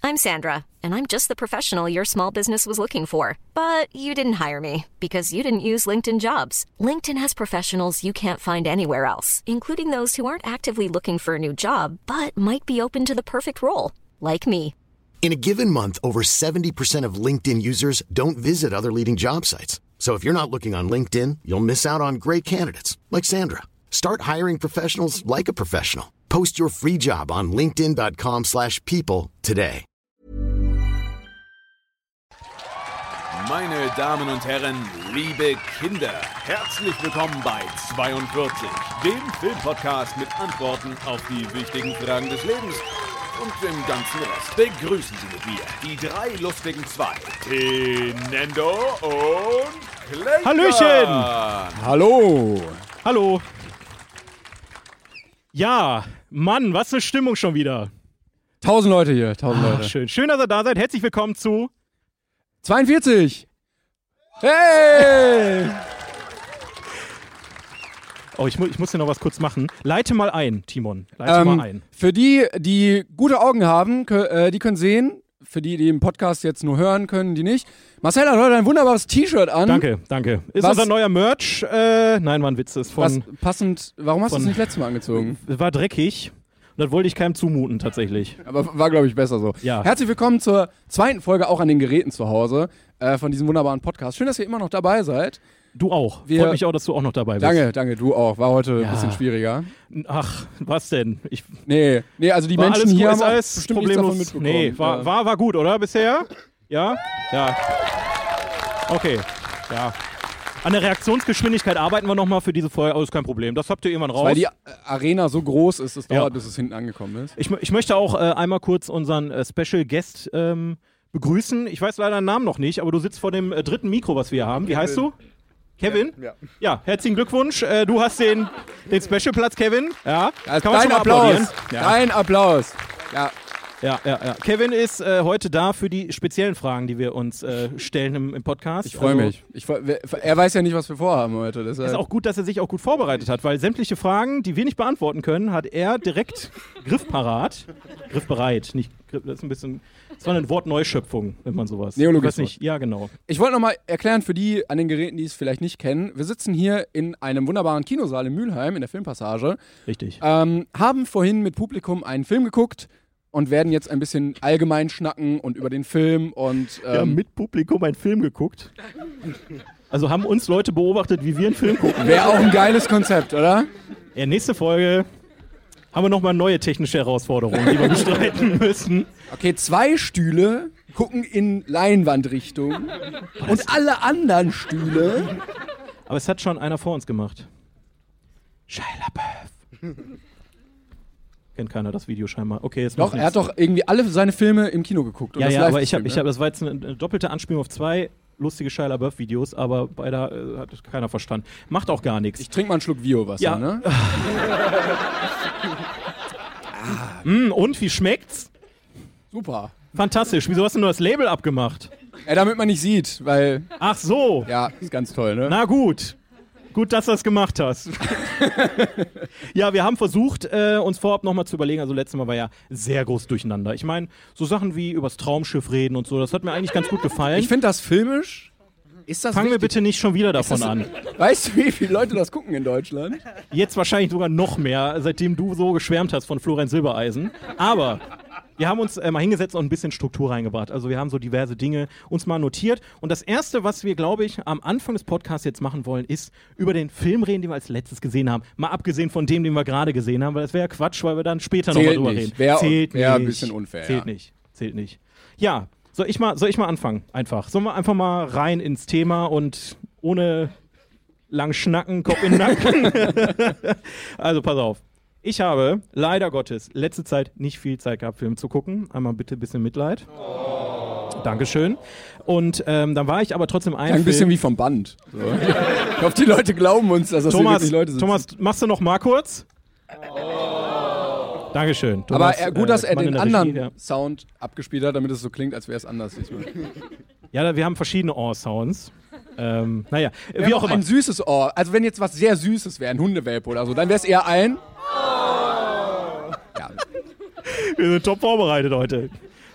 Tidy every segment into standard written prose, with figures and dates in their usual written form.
I'm Sandra, and I'm just the professional your small business was looking for. But you didn't hire me because you didn't use LinkedIn Jobs. LinkedIn has professionals you can't find anywhere else, including those who aren't actively looking for a new job, but might be open to the perfect role, like me. In a given month, over 70% of LinkedIn users don't visit other leading job sites. So if you're not looking on LinkedIn, you'll miss out on great candidates like Sandra. Start hiring professionals like a professional. Post your free job on linkedin.com/people today. Meine Damen und Herren, liebe Kinder, herzlich willkommen bei 42, dem Filmpodcast mit Antworten auf die wichtigen Fragen des Lebens und dem ganzen Rest. Begrüßen Sie mit mir die drei lustigen zwei, Nendo und Clayton. Hallöchen! Hallo! Hallo! Ja, Mann, was eine Stimmung schon wieder. 1000 Leute hier, 1000 Leute. Schön. Schön, dass ihr da seid. Herzlich willkommen zu 42! Hey! Oh, ich muss hier noch was kurz machen. Leite mal ein, Timon. Leite mal ein. Für die, die gute Augen haben, die können sehen. Für die, die im Podcast jetzt nur hören können, die nicht. Marcel hat heute ein wunderbares T-Shirt an. Danke. Ist unser neuer Merch. Nein, war ein Witz. Ist von... Passend, warum hast du es nicht letztes Mal angezogen? War dreckig. Und das wollte ich keinem zumuten, tatsächlich. Aber war, glaube ich, besser so. Ja. Herzlich willkommen zur zweiten Folge, auch an den Geräten zu Hause, von diesem wunderbaren Podcast. Schön, dass ihr immer noch dabei seid. Du auch. Freut mich auch, dass du auch noch dabei bist. Danke, du auch. War heute ein bisschen schwieriger. Ach, was denn? Nee, also die Menschen hier haben alles bestimmt nichts davon mitbekommen. Nee, war gut, oder, bisher? Ja? Ja. Okay, ja. An der Reaktionsgeschwindigkeit arbeiten wir nochmal für diese Folge, aber ist kein Problem. Das habt ihr irgendwann raus. Weil die Arena so groß ist, es dauert, bis es hinten angekommen ist. Ich möchte auch einmal kurz unseren Special Guest begrüßen. Ich weiß leider den Namen noch nicht, aber du sitzt vor dem dritten Mikro, was wir hier haben. Wie heißt du? Kevin? Ja, herzlichen Glückwunsch. Du hast den Special-Platz, Kevin. Ja, kann man schon mal applaudieren. Dein Applaus. Ja. Kevin ist heute da für die speziellen Fragen, die wir uns stellen im Podcast. Ich freue mich. Er weiß ja nicht, was wir vorhaben heute. Es ist auch gut, dass er sich auch gut vorbereitet hat, weil sämtliche Fragen, die wir nicht beantworten können, hat er direkt griffbereit. Nicht, das ist ein bisschen, das war eine Wortneuschöpfung, wenn man sowas. Neologismus. Ja, genau. Ich wollte nochmal erklären für die an den Geräten, die es vielleicht nicht kennen. Wir sitzen hier in einem wunderbaren Kinosaal in Mülheim, in der Filmpassage. Richtig. Haben vorhin mit Publikum einen Film geguckt und werden jetzt ein bisschen allgemein schnacken und über den Film und... Wir haben mit Publikum einen Film geguckt. Also haben uns Leute beobachtet, wie wir einen Film gucken. Wäre auch ein geiles Konzept, oder? Ja, nächste Folge haben wir nochmal neue technische Herausforderungen, die wir bestreiten müssen. Okay, 2 Stühle gucken in Leinwandrichtung und alle anderen Stühle... Aber es hat schon einer vor uns gemacht. Shia LaBeouf. Kennt keiner das Video scheinbar. Okay, jetzt doch, er hat doch irgendwie alle seine Filme im Kino geguckt. Und ja, aber das war jetzt eine doppelte Anspielung auf 2 lustige Shia LaBeouf-Videos, aber beide hat keiner verstanden. Macht auch gar nichts. Ich trinke mal einen Schluck Bio-Wasser, ne? Und, wie schmeckt's? Super. Fantastisch. Wieso hast du nur das Label abgemacht? Ja, damit man nicht sieht, weil... Ach so. Ja, ist ganz toll, ne? Na gut. Gut, dass du das gemacht hast. Ja, wir haben versucht, uns vorab nochmal zu überlegen, also letztes Mal war ja sehr groß durcheinander. Ich meine, so Sachen wie übers Traumschiff reden und so, das hat mir eigentlich ganz gut gefallen. Ich finde das filmisch. Fangen wir bitte nicht schon wieder davon an. Weißt du, wie viele Leute das gucken in Deutschland? Jetzt wahrscheinlich sogar noch mehr, seitdem du so geschwärmt hast von Florian Silbereisen. Aber wir haben uns mal hingesetzt und ein bisschen Struktur reingebracht. Also wir haben so diverse Dinge uns mal notiert. Und das Erste, was wir, glaube ich, am Anfang des Podcasts jetzt machen wollen, ist über den Film reden, den wir als letztes gesehen haben. Mal abgesehen von dem, den wir gerade gesehen haben, weil das wäre ja Quatsch, weil wir dann später nochmal drüber reden. Zählt nicht. Wäre ein bisschen unfair. Zählt nicht. Ja, soll ich mal anfangen? Einfach. Sollen wir einfach mal rein ins Thema und ohne lang schnacken, Kopf in den Nacken? Also pass auf. Ich habe leider Gottes letzte Zeit nicht viel Zeit gehabt, Filme zu gucken. Einmal bitte ein bisschen Mitleid. Dankeschön. Und dann war ich aber trotzdem ein bisschen wie vom Band. So. Ich hoffe, die Leute glauben uns, dass das hier wirklich Leute sind. Thomas, machst du noch mal kurz? Dankeschön. Thomas, aber gut, dass er den anderen Sound abgespielt hat, damit es so klingt, als wäre es anders diesmal. Ja, wir haben verschiedene Ohr-Sounds. Naja, wie auch immer. Ein süßes Ohr. Also wenn jetzt was sehr Süßes wäre, ein Hundewelpe oder so, dann wäre es eher ein... Ja. Wir sind top vorbereitet heute.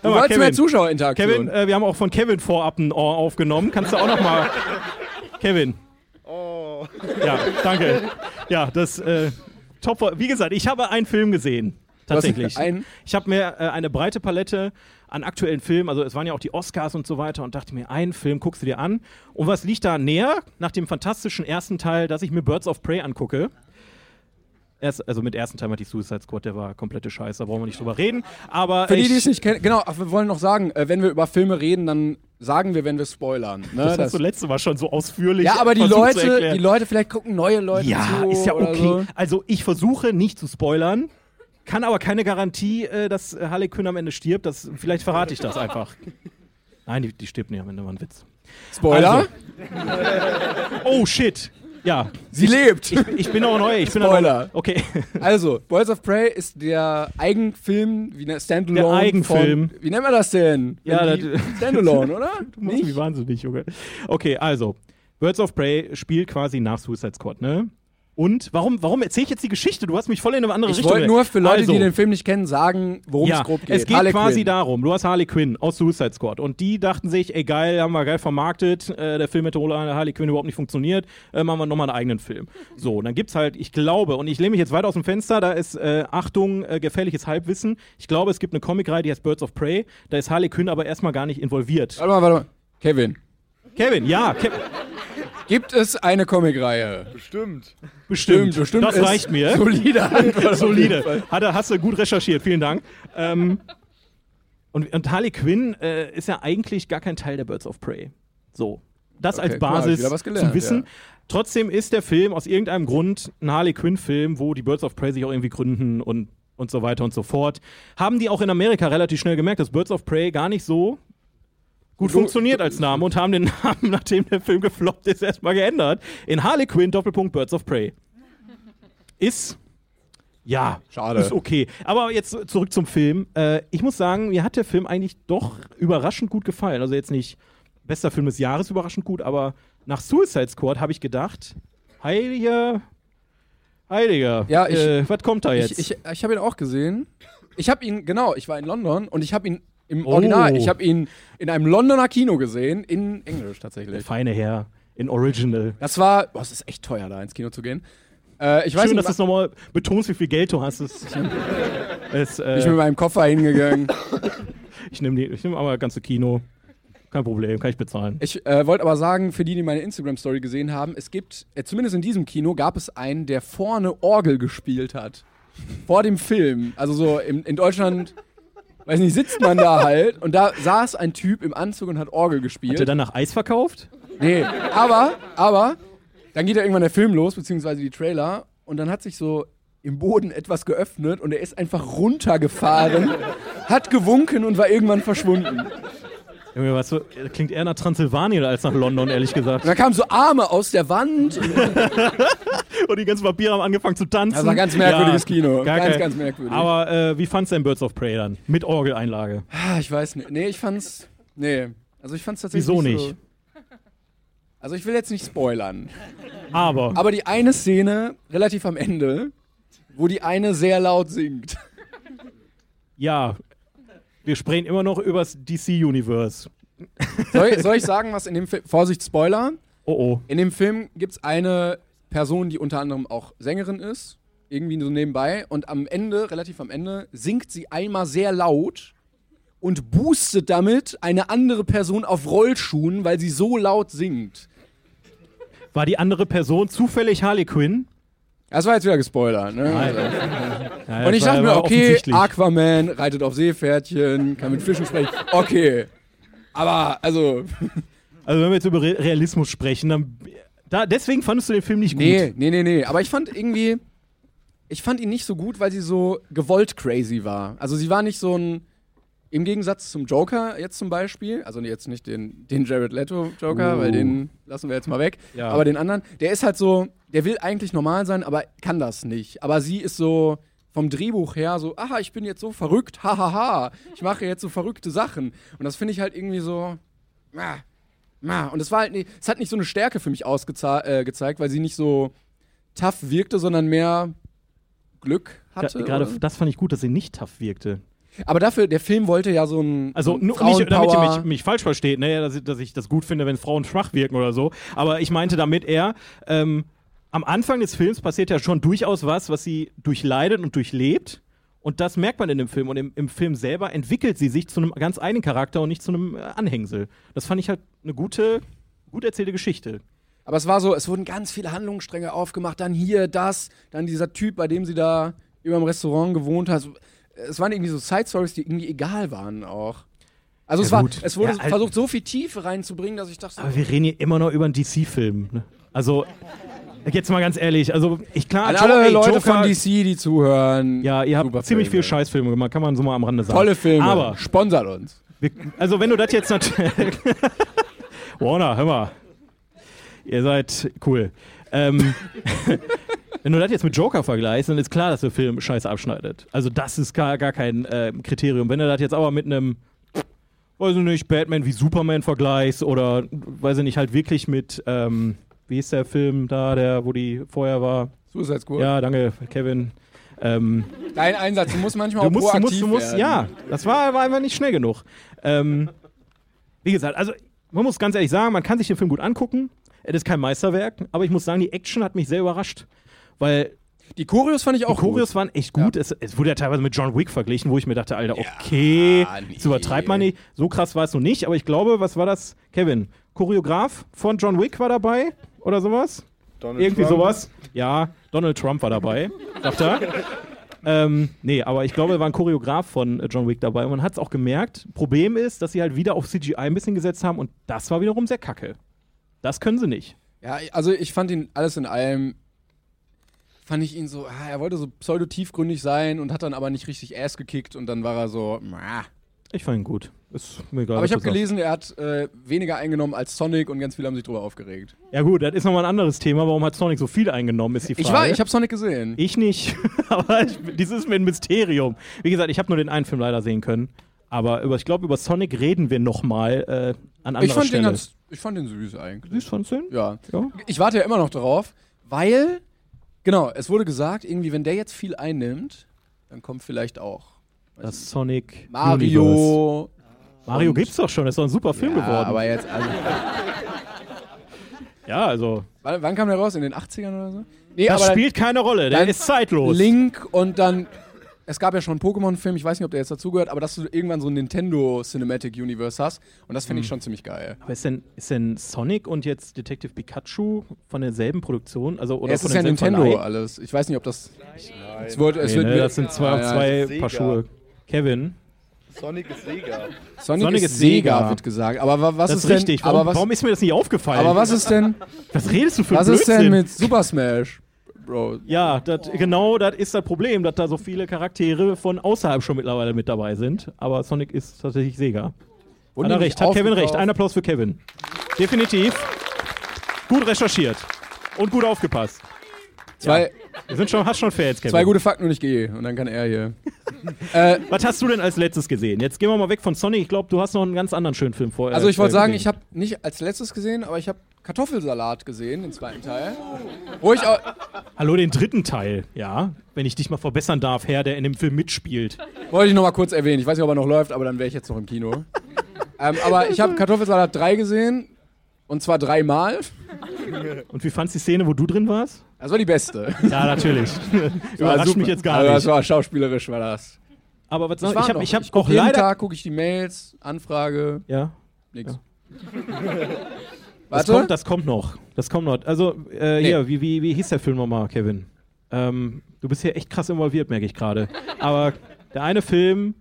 Du wolltest mehr Zuschauerinteraktion. Kevin, wir haben auch von Kevin vorab ein Ohr aufgenommen. Kannst du auch noch mal... Kevin. Oh. Ja, danke. Ja, das top. Wie gesagt, ich habe einen Film gesehen. Tatsächlich. Ich habe mir eine breite Palette an aktuellen Filmen, also es waren ja auch die Oscars und so weiter, und dachte mir, einen Film guckst du dir an. Und was liegt da näher, nach dem fantastischen ersten Teil, dass ich mir Birds of Prey angucke? Also mit ersten Teil hatte ich Suicide Squad, der war komplette Scheiße, da brauchen wir nicht drüber reden. Aber für die es nicht kennen, genau, wir wollen noch sagen, wenn wir über Filme reden, dann sagen wir, wenn wir spoilern. Ne? Das hast du letztes Mal schon so ausführlich. Ja, aber die Leute, vielleicht gucken neue Leute zu. Ja, ist ja okay. So. Also ich versuche nicht zu spoilern, kann aber keine Garantie, dass Harley Quinn am Ende stirbt. Vielleicht verrate ich das einfach. Nein, die stirbt nicht am Ende, war ein Witz. Spoiler? Also. Oh, shit. Ja. Sie lebt. Ich bin auch neu. Spoiler. Okay. Also, Birds of Prey ist der Eigenfilm, wie eine Standalone. Der Eigenfilm. Wie nennt man das denn? Ja, Standalone, oder? Du machst mich wahnsinnig, Junge. Okay, also, Birds of Prey spielt quasi nach Suicide Squad, ne? Und warum erzähle ich jetzt die Geschichte? Du hast mich voll in eine andere Richtung. Ich wollte nur für Leute, die den Film nicht kennen, sagen, worum es grob geht. Es geht quasi darum, du hast Harley Quinn aus Suicide Squad und die dachten sich, ey geil, haben wir geil vermarktet, der Film hätte ohne Harley Quinn überhaupt nicht funktioniert, machen wir nochmal einen eigenen Film. So, und dann gibt's halt, ich glaube, und ich lehne mich jetzt weit aus dem Fenster, da ist, Achtung, gefährliches Halbwissen, ich glaube, es gibt eine Comicreihe, die heißt Birds of Prey, da ist Harley Quinn aber erstmal gar nicht involviert. Warte mal. Kevin, ja. Gibt es eine Comicreihe? Bestimmt. Das reicht mir. Solide. Hast du gut recherchiert, vielen Dank. Und Harley Quinn ist ja eigentlich gar kein Teil der Birds of Prey. So, das als Basis zum Wissen. Ja. Trotzdem ist der Film aus irgendeinem Grund ein Harley Quinn-Film, wo die Birds of Prey sich auch irgendwie gründen und so weiter und so fort. Haben die auch in Amerika relativ schnell gemerkt, dass Birds of Prey gar nicht so gut funktioniert als Name und haben den Namen, nachdem der Film gefloppt ist, erstmal geändert. In Harley Quinn _ Birds of Prey. Schade. Ist okay. Aber jetzt zurück zum Film. Ich muss sagen, mir hat der Film eigentlich doch überraschend gut gefallen. Also jetzt nicht bester Film des Jahres überraschend gut, aber nach Suicide Squad habe ich gedacht, Heiliger, ja, was kommt da jetzt? Ich habe ihn auch gesehen. Ich war in London und ich habe ihn im Original. Ich habe ihn in einem Londoner Kino gesehen, in Englisch tatsächlich. Der feine Herr, in Original. Das es ist echt teuer, da ins Kino zu gehen. Schön, dass du es nochmal betonst, wie viel Geld du hast. Ich bin mit meinem Koffer hingegangen. Ich nehme aber das ganze Kino. Kein Problem, kann ich bezahlen. Ich wollte aber sagen, für die meine Instagram-Story gesehen haben, es gibt, zumindest in diesem Kino, gab es einen, der vorne Orgel gespielt hat. Vor dem Film. Also so in Deutschland... Weiß nicht, sitzt man da halt und da saß ein Typ im Anzug und hat Orgel gespielt. Hat er dann nach Eis verkauft? Nee, aber dann geht ja irgendwann der Film los, beziehungsweise die Trailer, und dann hat sich so im Boden etwas geöffnet und er ist einfach runtergefahren, hat gewunken und war irgendwann verschwunden. Junge, das klingt eher nach Transsilvanien als nach London, ehrlich gesagt. Und da kamen so Arme aus der Wand. Und die ganzen Vampire haben angefangen zu tanzen. Das war ein ganz merkwürdiges Kino. Ganz merkwürdig. Aber wie fandst du denn Birds of Prey dann? Mit Orgeleinlage? Ich weiß nicht. Nee, ich fand's tatsächlich Wieso nicht nicht? So. Also ich will jetzt nicht spoilern. Aber die eine Szene, relativ am Ende, wo die eine sehr laut singt. Ja, wir sprechen immer noch übers DC-Universe. Soll ich sagen, was in dem Film... Vorsicht, Spoiler. Oh. In dem Film gibt es eine Person, die unter anderem auch Sängerin ist. Irgendwie so nebenbei. Und relativ am Ende, singt sie einmal sehr laut und boostet damit eine andere Person auf Rollschuhen, weil sie so laut singt. War die andere Person zufällig Harley Quinn? Das war jetzt wieder gespoilert, ne? Nein. Ja, und ich dachte mir, okay, Aquaman reitet auf Seepferdchen, kann mit Fischen sprechen. Okay. Aber, also wenn wir jetzt über Realismus sprechen, dann... deswegen fandest du den Film nicht gut? Nee. Aber ich fand ihn nicht so gut, weil sie so gewollt crazy war. Also sie war nicht so ein... Im Gegensatz zum Joker jetzt zum Beispiel, also jetzt nicht den Jared Leto Joker, weil den lassen wir jetzt mal weg, aber den anderen, der ist halt so, der will eigentlich normal sein, aber kann das nicht. Aber sie ist so vom Drehbuch her so, ich bin jetzt so verrückt, hahaha, ich mache jetzt so verrückte Sachen. Und das finde ich halt irgendwie so, und es war halt es hat nicht so eine Stärke für mich gezeigt, weil sie nicht so tough wirkte, sondern mehr Glück hatte. Gerade das fand ich gut, dass sie nicht tough wirkte. Aber dafür, der Film wollte ja so ein Also nicht, damit ihr mich falsch versteht, ne, dass ich das gut finde, wenn Frauen schwach wirken oder so. Aber ich meinte damit eher, am Anfang des Films passiert ja schon durchaus was sie durchleidet und durchlebt. Und das merkt man in dem Film. Und im Film selber entwickelt sie sich zu einem ganz eigenen Charakter und nicht zu einem Anhängsel. Das fand ich halt eine gut erzählte Geschichte. Aber es war so, es wurden ganz viele Handlungsstränge aufgemacht. Dann hier, das, dann dieser Typ, bei dem sie da über dem Restaurant gewohnt hat. Es waren irgendwie so Side-Stories, die irgendwie egal waren auch. Also Ja, es wurde versucht, so viel Tiefe reinzubringen, dass ich dachte... Aber wir reden hier immer noch über einen DC-Film. Ne? Also... Jetzt mal ganz ehrlich, also alle Leute von DC, die zuhören. Ja, ihr habt ziemlich viel Scheißfilme gemacht, kann man so mal am Rande sagen. Tolle Filme, aber sponsert uns. Also wenn du das jetzt natürlich... Warner, hör mal. Ihr seid cool. Wenn du das jetzt mit Joker vergleichst, dann ist klar, dass der Film scheiße abschneidet. Also das ist gar kein Kriterium. Wenn du das jetzt aber mit einem, weiß ich nicht, Batman wie Superman vergleichst oder, weiß ich nicht, halt wirklich mit... wie ist der Film da, wo die vorher war? Suicide Squad. Ja, danke, Kevin. Dein Einsatz, du musst manchmal auch proaktiv werden. Ja, das war einfach nicht schnell genug. Wie gesagt, also man muss ganz ehrlich sagen, man kann sich den Film gut angucken. Es ist kein Meisterwerk, aber ich muss sagen, die Action hat mich sehr überrascht. Weil die Choreos fand ich auch gut. Die Choreos waren echt gut. Ja. Es wurde ja teilweise mit John Wick verglichen, wo ich mir dachte, Alter, okay, das übertreibt man nicht. So krass war es noch nicht, aber ich glaube, was war das? Kevin, Choreograf von John Wick war dabei? Oder sowas? Irgendwie Trump. Sowas. Ja, Donald Trump war dabei, sagt er. Nee, aber ich glaube, da war ein Choreograf von John Wick dabei und man hat es auch gemerkt. Problem ist, dass sie halt wieder auf CGI ein bisschen gesetzt haben und das war wiederum sehr kacke. Das können sie nicht. Ja, also ich fand ihn alles in allem, so, er wollte so pseudo-tiefgründig sein und hat dann aber nicht richtig Ass gekickt und dann war er so, Ich fand ihn gut. Ist mir egal, aber ich habe gelesen, er hat weniger eingenommen als Sonic und ganz viele haben sich drüber aufgeregt. Ja gut, das ist nochmal ein anderes Thema. Warum hat Sonic so viel eingenommen, ist die Frage. Ich habe Sonic gesehen. Ich nicht. Aber dieses ist mir ein Mysterium. Wie gesagt, ich habe nur den einen Film leider sehen können. Aber ich glaube, über Sonic reden wir nochmal an anderer Stelle. Ich fand den süß eigentlich. Süß fandst du den? Ja. Ich warte ja immer noch darauf, weil, genau, es wurde gesagt, irgendwie, wenn der jetzt viel einnimmt, dann kommt vielleicht auch das Sonic Mario. Mario gibt's doch schon, das ist doch ein super Film geworden. Aber jetzt, ja, also. Wann kam der raus? In den 80ern oder so? Nee, das spielt keine Rolle, der ist zeitlos. Link und dann, es gab ja schon einen Pokémon-Film, ich weiß nicht, ob der jetzt dazugehört, aber dass du irgendwann so ein Nintendo Cinematic Universe hast und das finde ich schon ziemlich geil. Aber ist denn Sonic und jetzt Detective Pikachu von derselben Produktion? Also, oder es ist ja Nintendo Verleih? Alles. Ich weiß nicht, ob das... das sind zwei Paar Schuhe. Kevin? Sonic ist Sega. Sonic ist Sega, wird gesagt. Aber was das ist denn... Richtig. Warum ist mir das nicht aufgefallen? Aber was ist denn... Was redest du für Was Blödsinn? ist denn mit Super Smash? Bro. Ja, das ist das Problem, dass da so viele Charaktere von außerhalb schon mittlerweile mit dabei sind. Aber Sonic ist tatsächlich Sega. Hat er recht, hat Kevin recht. Ein Applaus für Kevin. Definitiv. Gut recherchiert. Und gut aufgepasst. Hast schon Fans, Kevin. 2 gute Fakten und ich gehe. Und dann kann er hier. Was hast du denn als letztes gesehen? Jetzt gehen wir mal weg von Sonic. Ich glaube, du hast noch einen ganz anderen schönen Film vorher. Also ich wollte sagen, ich habe nicht als letztes gesehen, aber ich habe Kartoffelsalat gesehen, den zweiten Teil. Hallo, den dritten Teil, ja. Wenn ich dich mal verbessern darf, Herr, der in dem Film mitspielt. Wollte ich noch mal kurz erwähnen. Ich weiß nicht, ob er noch läuft, aber dann wäre ich jetzt noch im Kino. Aber ich habe Kartoffelsalat 3 gesehen. Und zwar 3 Mal. Und wie fandst du die Szene, wo du drin warst? Das war die beste. Ja, natürlich. Überrascht mich jetzt gar nicht. Das war schauspielerisch, war das. Aber was ich habe auch jeden Tag gucke ich die Mails, Anfrage. Ja. Nix. Ja. Das kommt noch. Also, hier, wie hieß der Film nochmal, Kevin? Du bist hier echt krass involviert, merke ich gerade. Aber der eine Film,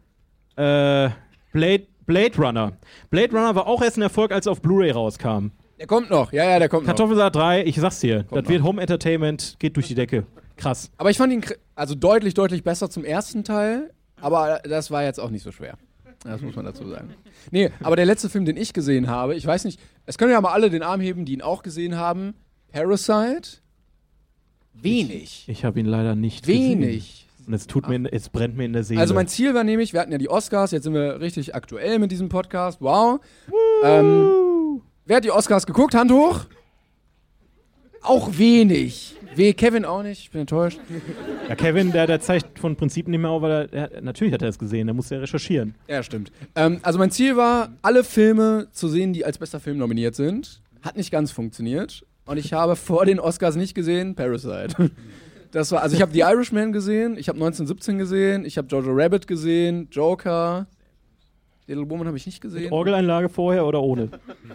Blade Runner. Blade Runner war auch erst ein Erfolg, als er auf Blu-ray rauskam. Der kommt noch, ja, der kommt noch. Kartoffelsalat 3, ich sag's dir, das wird Home Entertainment, geht durch die Decke. Krass. Aber ich fand ihn also deutlich besser zum ersten Teil, aber das war jetzt auch nicht so schwer. Das muss man dazu sagen. Nee, aber der letzte Film, den ich gesehen habe, ich weiß nicht, es können ja mal alle den Arm heben, die ihn auch gesehen haben. Parasite? Wenig. Ich habe ihn leider nicht gesehen. Wenig. Und es brennt mir in der Seele. Also mein Ziel war nämlich, wir hatten ja die Oscars, jetzt sind wir richtig aktuell mit diesem Podcast. Wow. Wer hat die Oscars geguckt? Hand hoch. Auch wenig. Kevin auch nicht, ich bin enttäuscht. Ja, Kevin, der zeigt von Prinzip nicht mehr auf, weil natürlich hat er es gesehen, der musste ja recherchieren. Ja, stimmt. Also mein Ziel war, alle Filme zu sehen, die als bester Film nominiert sind. Hat nicht ganz funktioniert. Und ich habe vor den Oscars nicht gesehen Parasite. Also ich habe The Irishman gesehen, ich habe 1917 gesehen, ich habe Jojo Rabbit gesehen, Joker, Little Woman habe ich nicht gesehen. Mit Orgeleinlage vorher oder ohne?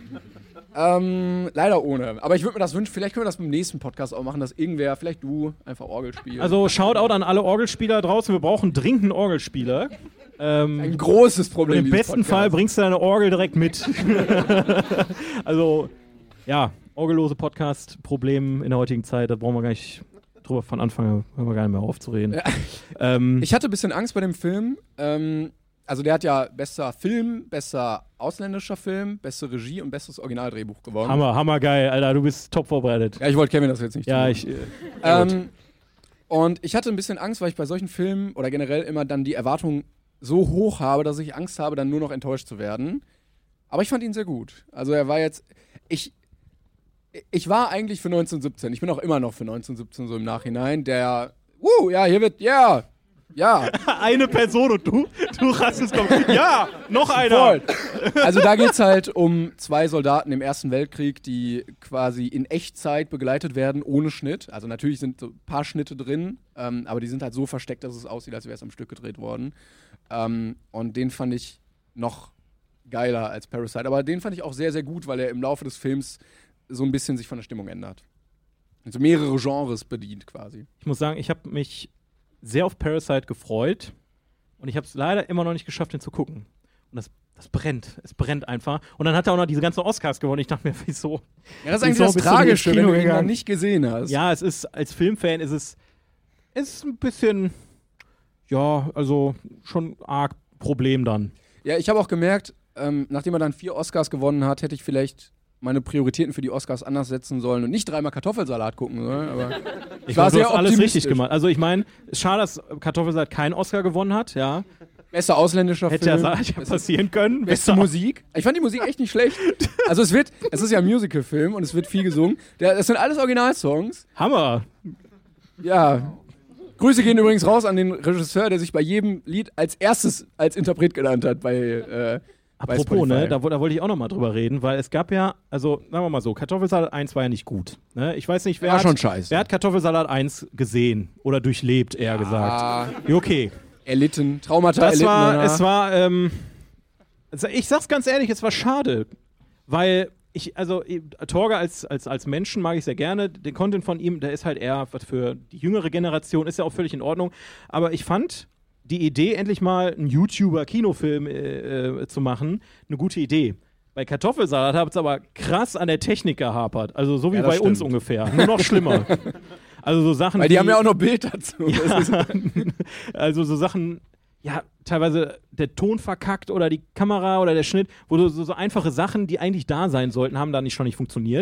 Leider ohne. Aber ich würde mir das wünschen, vielleicht können wir das beim nächsten Podcast auch machen, dass irgendwer, vielleicht du, einfach Orgel spielst. Also Shoutout an alle Orgelspieler draußen, wir brauchen dringend einen Orgelspieler. Ein großes Problem. Und im besten Fall bringst du deine Orgel direkt mit. Also, ja, orgellose Podcast-Problem in der heutigen Zeit, da brauchen wir gar nicht drüber von Anfang an, hören wir gar nicht mehr aufzureden. Ja. Ich hatte ein bisschen Angst bei dem Film. Also der hat ja bester Film, bester ausländischer Film, beste Regie und bestes Originaldrehbuch gewonnen. Hammergeil, Alter, du bist top vorbereitet. Ja, ich wollte Kevin das jetzt nicht tun. Und ich hatte ein bisschen Angst, weil ich bei solchen Filmen oder generell immer dann die Erwartungen so hoch habe, dass ich Angst habe, dann nur noch enttäuscht zu werden. Aber ich fand ihn sehr gut. Also er war jetzt... Ich war eigentlich für 1917. Ich bin auch immer noch für 1917 so im Nachhinein. Ja, hier wird... Ja. Eine Person und du rastest komplett. Ja, noch einer. Voll. Also da geht's halt um 2 Soldaten im Ersten Weltkrieg, die quasi in Echtzeit begleitet werden, ohne Schnitt. Also natürlich sind so ein paar Schnitte drin, aber die sind halt so versteckt, dass es aussieht, als wäre es am Stück gedreht worden. Und den fand ich noch geiler als Parasite. Aber den fand ich auch sehr, sehr gut, weil er im Laufe des Films so ein bisschen sich von der Stimmung ändert. Also mehrere Genres bedient quasi. Ich muss sagen, ich habe mich sehr auf Parasite gefreut und ich habe es leider immer noch nicht geschafft, den zu gucken. Und das brennt. Es brennt einfach. Und dann hat er auch noch diese ganzen Oscars gewonnen. Ich dachte mir, wieso? Ja, das ist eigentlich das Tragische, wenn du ihn noch nicht gesehen hast. Ja, es ist, als Filmfan ist ein bisschen, ja, also schon arg Problem dann. Ja, ich habe auch gemerkt, nachdem er dann 4 Oscars gewonnen hat, hätte ich vielleicht meine Prioritäten für die Oscars anders setzen sollen und nicht 3-mal Kartoffelsalat gucken sollen. Aber ich war sehr alles richtig gemacht. Also ich meine, schade, dass Kartoffelsalat keinen Oscar gewonnen hat, ja. Bester ausländischer Film. Hätte ja passieren können. Beste Musik. Ich fand die Musik echt nicht schlecht. Also es ist ja ein Musical-Film und es wird viel gesungen. Das sind alles Originalsongs. Hammer. Ja. Grüße gehen übrigens raus an den Regisseur, der sich bei jedem Lied als erstes als Interpret genannt hat Apropos, ne, da wollte ich auch noch mal drüber reden, weil es gab ja, also sagen wir mal so, Kartoffelsalat 1 war ja nicht gut. Ne? Ich weiß nicht, wer hat Kartoffelsalat 1 gesehen oder durchlebt, eher gesagt. Okay. Erlitten, Traumata erlitten. Es war, ich sag's ganz ehrlich, es war schade, weil Torge als Menschen mag ich sehr gerne, den Content von ihm, der ist halt eher für die jüngere Generation, ist ja auch völlig in Ordnung, aber ich fand die Idee, endlich mal einen YouTuber-Kinofilm zu machen, eine gute Idee. Bei Kartoffelsalat hat es aber krass an der Technik gehapert. Also so wie bei uns ungefähr. Nur noch schlimmer. Also so Sachen. Weil die haben ja auch noch Bild dazu. Ja, also so Sachen, ja, teilweise der Ton verkackt oder die Kamera oder der Schnitt, wo so einfache Sachen, die eigentlich da sein sollten, haben da schon nicht funktioniert.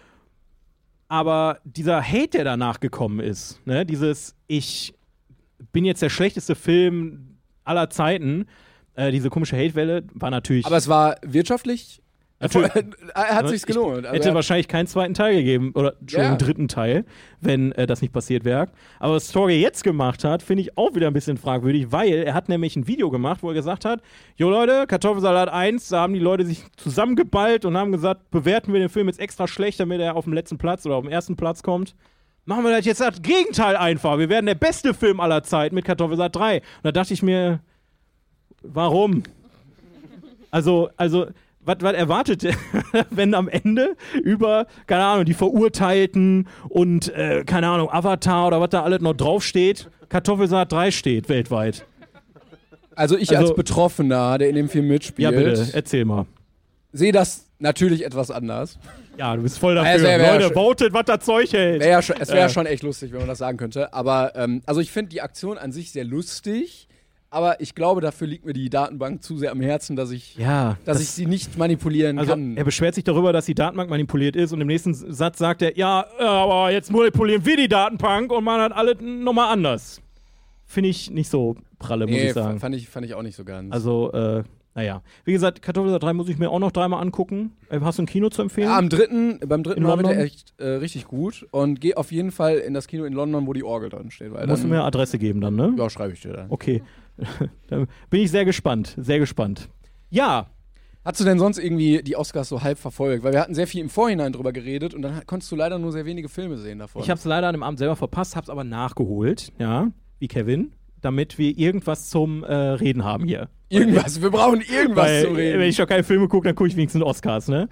Aber dieser Hate, der danach gekommen ist, ne, ich bin jetzt der schlechteste Film aller Zeiten. Diese komische Hate-Welle war natürlich... Aber es war wirtschaftlich... Hat sich's gelohnt. Hätte wahrscheinlich keinen zweiten Teil gegeben, oder schon einen dritten Teil, wenn das nicht passiert wäre. Aber was Torge jetzt gemacht hat, finde ich auch wieder ein bisschen fragwürdig, weil er hat nämlich ein Video gemacht, wo er gesagt hat, jo Leute, Kartoffelsalat 1, da haben die Leute sich zusammengeballt und haben gesagt, bewerten wir den Film jetzt extra schlecht, damit er auf dem letzten Platz oder auf dem ersten Platz kommt. Machen wir das jetzt das Gegenteil einfach. Wir werden der beste Film aller Zeiten mit Kartoffelsalat 3. Und da dachte ich mir, warum? Also was erwartet ihr, wenn am Ende über, keine Ahnung, die Verurteilten und, keine Ahnung, Avatar oder was da alles noch draufsteht, Kartoffelsalat 3 steht weltweit? Also ich als Betroffener, der in dem Film mitspielt... Ja bitte, erzähl mal. Sehe das natürlich etwas anders. Ja, du bist voll dafür. Leute, votet, was das Zeug hält. Es wäre schon echt lustig, wenn man das sagen könnte. Aber, also ich finde die Aktion an sich sehr lustig, aber ich glaube, dafür liegt mir die Datenbank zu sehr am Herzen, dass ich sie nicht manipulieren kann. Er beschwert sich darüber, dass die Datenbank manipuliert ist und im nächsten Satz sagt er, ja, aber jetzt manipulieren wir die Datenbank und machen das alles nochmal anders. Finde ich nicht so pralle, muss ich sagen. Fand ich auch nicht so ganz. Also, Naja, wie gesagt, Kartoffelsalat 3 muss ich mir auch noch 3-mal angucken. Hast du ein Kino zu empfehlen? Ja, beim dritten In Mal wird London? er echt richtig gut. Und geh auf jeden Fall in das Kino in London, wo die Orgel drin steht. Weil Musst du dann, mir eine Adresse geben dann, ne? Ja, schreibe ich dir dann. Okay. Dann bin ich sehr gespannt. Sehr gespannt. Ja. Hast du denn sonst irgendwie die Oscars so halb verfolgt? Weil wir hatten sehr viel im Vorhinein drüber geredet und dann konntest du leider nur sehr wenige Filme sehen davon. Ich habe es leider an dem Abend selber verpasst, habe es aber nachgeholt, ja, wie Kevin, damit wir irgendwas zum Reden haben hier. Irgendwas, wir brauchen irgendwas Weil, zu reden. wenn ich doch keine Filme gucke, dann gucke ich wenigstens Oscars, ne?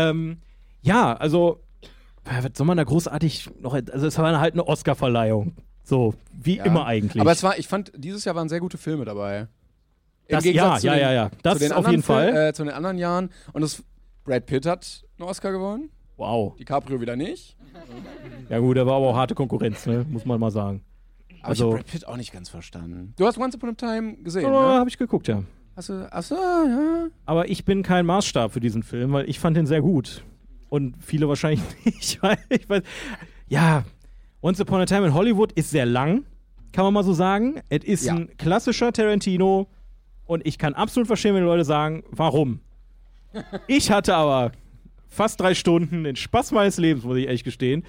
Ja, also, was soll man da großartig noch, also es war halt eine Oscar-Verleihung. So, wie immer eigentlich. Aber ich fand, dieses Jahr waren sehr gute Filme dabei. Das, Im Gegensatz ja. Das zu den auf anderen jeden Fall. Zu den anderen Jahren. Und Brad Pitt hat einen Oscar gewonnen. Wow. DiCaprio wieder nicht. Ja gut, der war aber auch harte Konkurrenz, ne? Muss man mal sagen. Aber Also- ich habe Brad Pitt auch nicht ganz verstanden. Du hast Once Upon a Time gesehen, Ja, ne? habe ich geguckt, ja. Achso, ja. Aber ich bin kein Maßstab für diesen Film, weil ich fand den sehr gut. Und viele wahrscheinlich nicht. Ich weiß, ja, Once Upon a Time in Hollywood ist sehr lang, kann man mal so sagen. Es ist Ja. ein klassischer Tarantino und ich kann absolut verstehen, wenn die Leute sagen, warum. Ich hatte aber fast 3 Stunden den Spaß meines Lebens, muss ich ehrlich gestehen.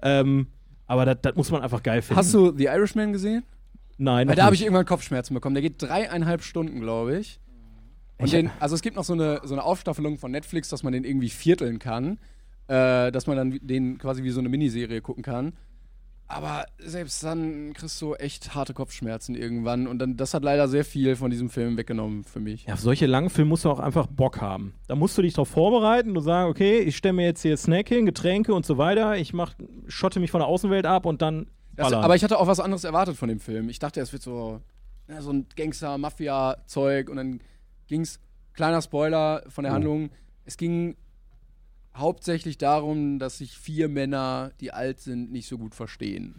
Aber das muss man einfach geil finden. Hast du The Irishman gesehen? Nein, Weil noch da habe ich nicht. irgendwann Kopfschmerzen bekommen. Der geht 3,5 Stunden, glaube ich. Und also es gibt noch so eine Aufstaffelung von Netflix, dass man den irgendwie vierteln kann. Dass man dann den quasi wie so eine Miniserie gucken kann. Aber selbst dann kriegst du echt harte Kopfschmerzen irgendwann. Und dann, das hat leider sehr viel von diesem Film weggenommen für mich. Ja, auf solche langen Filme musst du auch einfach Bock haben. Da musst du dich drauf vorbereiten und sagen, okay, ich stelle mir jetzt hier Snack hin, Getränke und so weiter. Ich schotte mich von der Außenwelt ab und dann ballern. Aber ich hatte auch was anderes erwartet von dem Film. Ich dachte, es wird so ein Gangster-Mafia-Zeug. Und dann ging's, kleiner Spoiler von der Handlung, es ging hauptsächlich darum, dass sich 4 Männer, die alt sind, nicht so gut verstehen.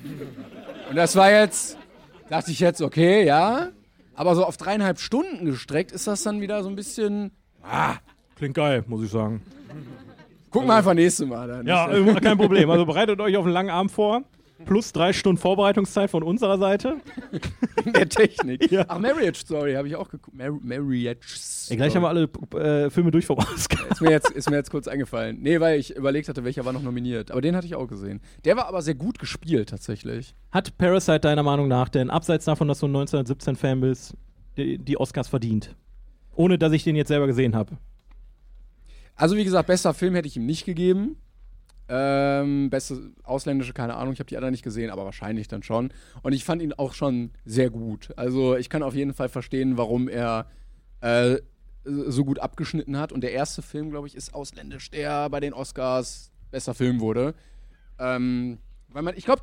Und das war jetzt, dachte ich jetzt, okay, ja. Aber so auf 3,5 Stunden gestreckt ist das dann wieder so ein bisschen. Klingt geil, muss ich sagen. Gucken wir einfach nächstes Mal dann. Ja, kein Problem. Also bereitet euch auf einen langen Abend vor. Plus 3 Stunden Vorbereitungszeit von unserer Seite. In der Technik. Ja. Ach, Marriage Story habe ich auch geguckt. Marriage Story. Gleich haben wir alle Filme durch vom Oscar. Ist mir jetzt kurz eingefallen. Nee, weil ich überlegt hatte, welcher war noch nominiert. Aber den hatte ich auch gesehen. Der war aber sehr gut gespielt, tatsächlich. Hat Parasite deiner Meinung nach denn, abseits davon, dass du ein 1917-Fan bist, die Oscars verdient? Ohne, dass ich den jetzt selber gesehen habe. Also, wie gesagt, bester Film hätte ich ihm nicht gegeben. Beste ausländische, keine Ahnung, ich habe die anderen nicht gesehen, aber wahrscheinlich dann schon. Und ich fand ihn auch schon sehr gut. Also ich kann auf jeden Fall verstehen, warum er so gut abgeschnitten hat. Und der erste Film, glaube ich, ist ausländisch, der bei den Oscars bester Film wurde. Ich glaube,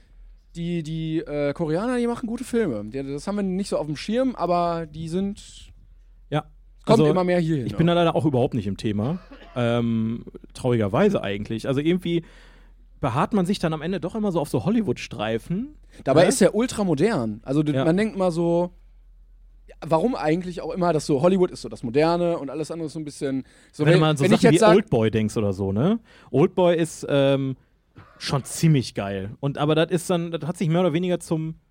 die Koreaner, die machen gute Filme. Das haben wir nicht so auf dem Schirm, aber die sind. Ja. Kommt immer mehr hier hin. Ich bin da leider auch überhaupt nicht im Thema. Traurigerweise eigentlich. Also irgendwie beharrt man sich dann am Ende doch immer so auf so Hollywood-Streifen. Dabei ne? ist er ultra modern. Also man denkt mal so, warum eigentlich auch immer, dass so Hollywood ist so das Moderne und alles andere ist so ein bisschen. So, Wenn du mal an so wenn ich Sachen jetzt wie sag, Oldboy denkst oder so, ne? Oldboy ist schon ziemlich geil. Aber das hat sich mehr oder weniger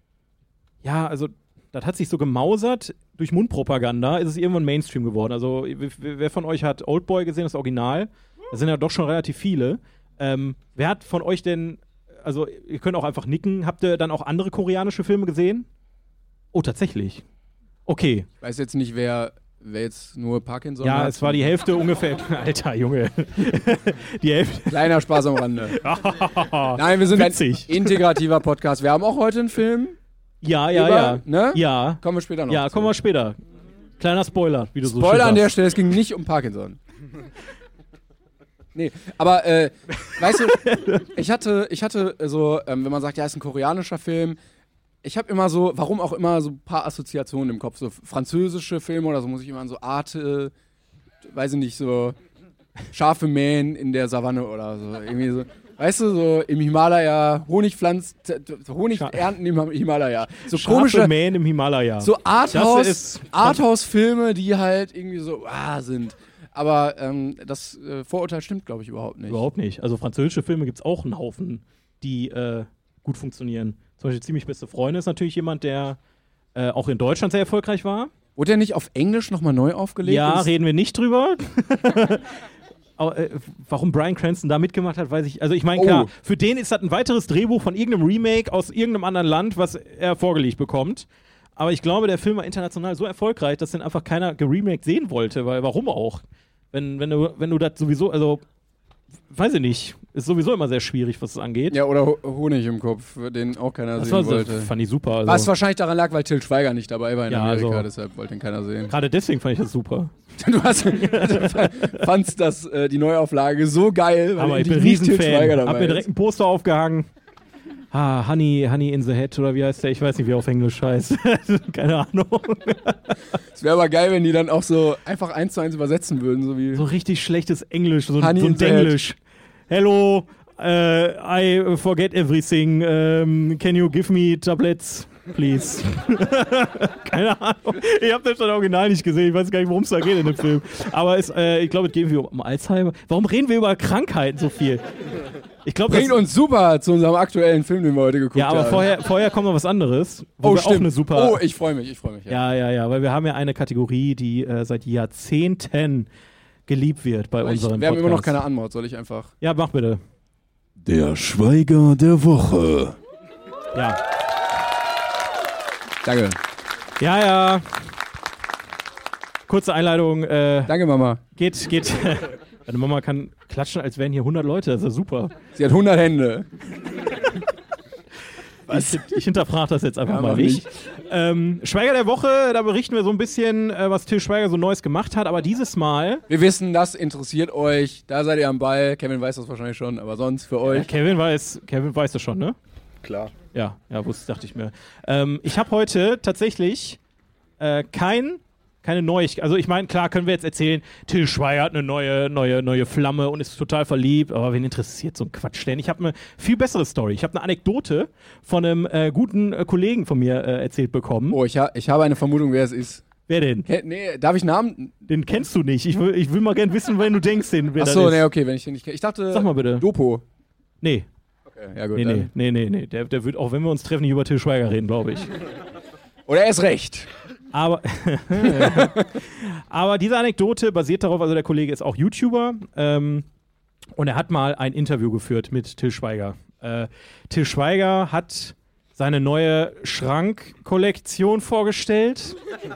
das hat sich so gemausert, durch Mundpropaganda ist es irgendwann Mainstream geworden. Also wer von euch hat Oldboy gesehen, das Original? Das sind ja doch schon relativ viele. Wer hat von euch denn, also ihr könnt auch einfach nicken, habt ihr dann auch andere koreanische Filme gesehen? Oh, tatsächlich. Okay. ich weiß jetzt nicht, wer jetzt nur Parkinson Ja, hat. es war die Hälfte ungefähr. Alter, Junge. Die Hälfte. Kleiner Spaß am Rande. Nein, wir sind Witzig. ein integrativer Podcast. Wir haben auch heute einen Film. Ja. Ne? Ja. Kommen wir später noch. Ja, kommen wir später. Kleiner Spoiler, wie du so schön Spoiler an der sagst. Stelle, es ging nicht um Parkinson. Nee, aber weißt du, ich hatte so, wenn man sagt, ja, ist ein koreanischer Film, ich habe immer so, warum auch immer, so ein paar Assoziationen im Kopf. So französische Filme oder so muss ich immer an so Arte, weiß ich nicht, so scharfe Mähen in der Savanne oder so. Irgendwie so. Weißt du, so im Himalaya, Honig ernten im Himalaya. So Scharfe komische, Mähen im Himalaya. so Das ist- Arthouse-Filme, die halt irgendwie so sind. Aber das Vorurteil stimmt, glaube ich, überhaupt nicht. Überhaupt nicht. Also französische Filme gibt es auch einen Haufen, die gut funktionieren. Zum Beispiel Ziemlich beste Freunde ist natürlich jemand, der auch in Deutschland sehr erfolgreich war. Wurde der nicht auf Englisch nochmal neu aufgelegt? Ja, reden wir nicht drüber. Aber, warum Bryan Cranston da mitgemacht hat, weiß ich. Also ich meine, klar, für den ist das ein weiteres Drehbuch von irgendeinem Remake aus irgendeinem anderen Land, was er vorgelegt bekommt. Aber ich glaube, der Film war international so erfolgreich, dass den einfach keiner geremaked sehen wollte, weil warum auch? Wenn du das sowieso, also weiß ich nicht, ist sowieso immer sehr schwierig, was es angeht. Ja, oder Honig im Kopf, den auch keiner sehen wollte. Das fand ich super. Also. Was wahrscheinlich daran lag, weil Til Schweiger nicht dabei war in Amerika, also, deshalb wollte ihn keiner sehen. Gerade deswegen fand ich das super. Du fandst die Neuauflage so geil, aber ich bin nicht Til Schweiger Riesenfan. dabei Hab mir direkt ein Poster aufgehangen. Honey in the Head oder wie heißt der? Ich weiß nicht, wie er auf Englisch heißt. Keine Ahnung. Es wäre aber geil, wenn die dann auch so einfach 1:1 übersetzen würden. So richtig schlechtes Englisch, so Honey ein Denglisch. Hello, I forget everything. Can you give me tablets, please? Keine Ahnung. Ich habe das Original nicht gesehen. Ich weiß gar nicht, worum es da geht in dem Film. Aber ich glaube, es geht um Alzheimer. Warum reden wir über Krankheiten so viel? Ich glaub, bringt uns super zu unserem aktuellen Film, den wir heute geguckt haben. Ja, aber vorher kommt noch was anderes. Wo wir auch eine super. Oh, ich freue mich. Ja, weil wir haben ja eine Kategorie, die seit Jahrzehnten geliebt wird bei unseren Podcasts. Wir haben immer noch keine Anmod, soll ich einfach... Ja, mach bitte. Der Schweiger der Woche. Ja. Danke. Ja. Kurze Einleitung. Danke, Mama. Geht. Deine Mama kann klatschen, als wären hier 100 Leute. Das ist ja super. Sie hat 100 Hände. Ich hinterfrage das jetzt einfach mal nicht. Schweiger der Woche, da berichten wir so ein bisschen, was Til Schweiger so Neues gemacht hat, aber dieses Mal... Wir wissen, das interessiert euch, da seid ihr am Ball. Kevin weiß das wahrscheinlich schon, aber sonst für euch... Kevin weiß das schon, ne? Klar. Ja, dachte ich mir. Ich habe heute tatsächlich keine Neuigkeit. Also ich meine, klar können wir jetzt erzählen, Til Schweiger hat eine neue Flamme und ist total verliebt, aber wen interessiert so ein Quatsch denn? Ich habe eine viel bessere Story. Ich habe eine Anekdote von einem guten Kollegen von mir erzählt bekommen. Oh, ich habe eine Vermutung, wer es ist. Wer denn? Nee, darf ich Namen? Den kennst du nicht. Ich will mal gern wissen, wenn du denkst, wer das ist. Achso, nee, okay, wenn ich den nicht kenne. Ich dachte, sag mal bitte. Dopo. Nee. Okay, ja gut. Nee. Der wird, auch wenn wir uns treffen, nicht über Til Schweiger reden, glaube ich. Oder er ist recht. Aber diese Anekdote basiert darauf, also der Kollege ist auch YouTuber und er hat mal ein Interview geführt mit Til Schweiger. Til Schweiger hat seine neue Schrankkollektion vorgestellt.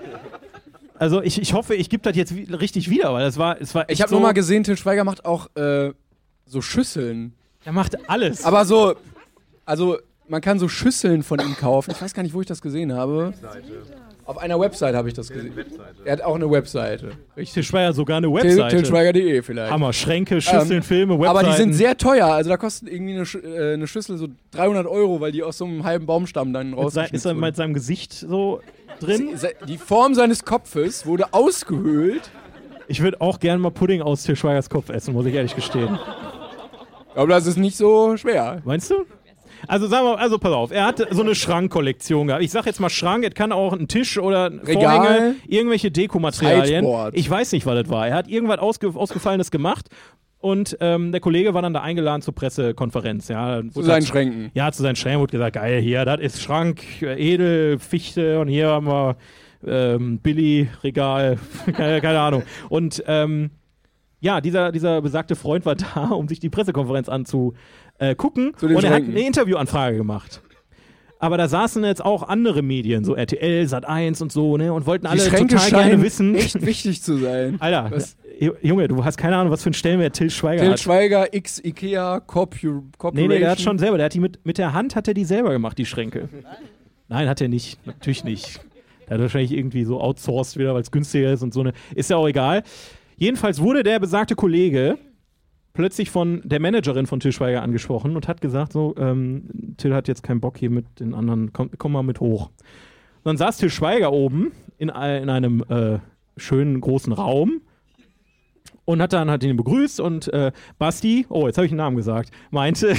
Also ich hoffe, ich gebe das jetzt richtig wieder, weil es war echt Ich habe nur mal gesehen, Til Schweiger macht auch so Schüsseln. Er macht alles. Aber so, also man kann so Schüsseln von ihm kaufen. Ich weiß gar nicht, wo ich das gesehen habe. Auf einer Website habe ich das gesehen. Er hat auch eine Webseite. Til Schweiger sogar eine Webseite. Tilschweiger.de vielleicht. Hammer, Schränke, Schüsseln, Filme, Webseiten. Aber die sind sehr teuer. Also da kostet irgendwie eine Schüssel so 300 €, weil die aus so einem halben Baumstamm dann rausgeschnitzt Ist er mit seinem Gesicht so drin? Die Form seines Kopfes wurde ausgehöhlt. Ich würde auch gerne mal Pudding aus Til Schweigers Kopf essen, muss ich ehrlich gestehen. Aber das ist nicht so schwer. Meinst du? Also sagen wir, pass auf, er hat so eine Schrankkollektion gehabt. Ich sag jetzt mal Schrank, es kann auch ein Tisch oder ein Regal, Vorhänge, irgendwelche Dekomaterialien. Sideboard. Ich weiß nicht, was das war. Er hat irgendwas Ausgefallenes gemacht und der Kollege war dann da eingeladen zur Pressekonferenz. Ja, zu seinen Schränken. Ja, zu seinen Schränken wurde gesagt, geil, hier, das ist Schrank, Edel, Fichte und hier haben wir Billy-Regal, keine Ahnung. Und ja, dieser besagte Freund war da, um sich die Pressekonferenz anzugucken und er hat eine Interviewanfrage gemacht. Aber da saßen jetzt auch andere Medien, so RTL, Sat.1 und so, ne, und wollten alle total gerne wissen. Echt wichtig zu sein. Alter, Junge, du hast keine Ahnung, was für einen Stellenwert Til Schweiger hat. Til Schweiger, Ikea, Corporation. Nee, der hat schon selber, der hat die mit der Hand hat er die selber gemacht, die Schränke. Nein, hat er nicht, natürlich nicht. Der hat wahrscheinlich irgendwie so outsourced wieder, weil es günstiger ist und so eine, ist ja auch egal. Jedenfalls wurde der besagte Kollege plötzlich von der Managerin von Til Schweiger angesprochen und hat gesagt, so, Til hat jetzt keinen Bock hier mit den anderen, komm mal mit hoch. Und dann saß Til Schweiger oben in einem schönen großen Raum und hat ihn begrüßt und Basti, oh, jetzt habe ich einen Namen gesagt, meinte,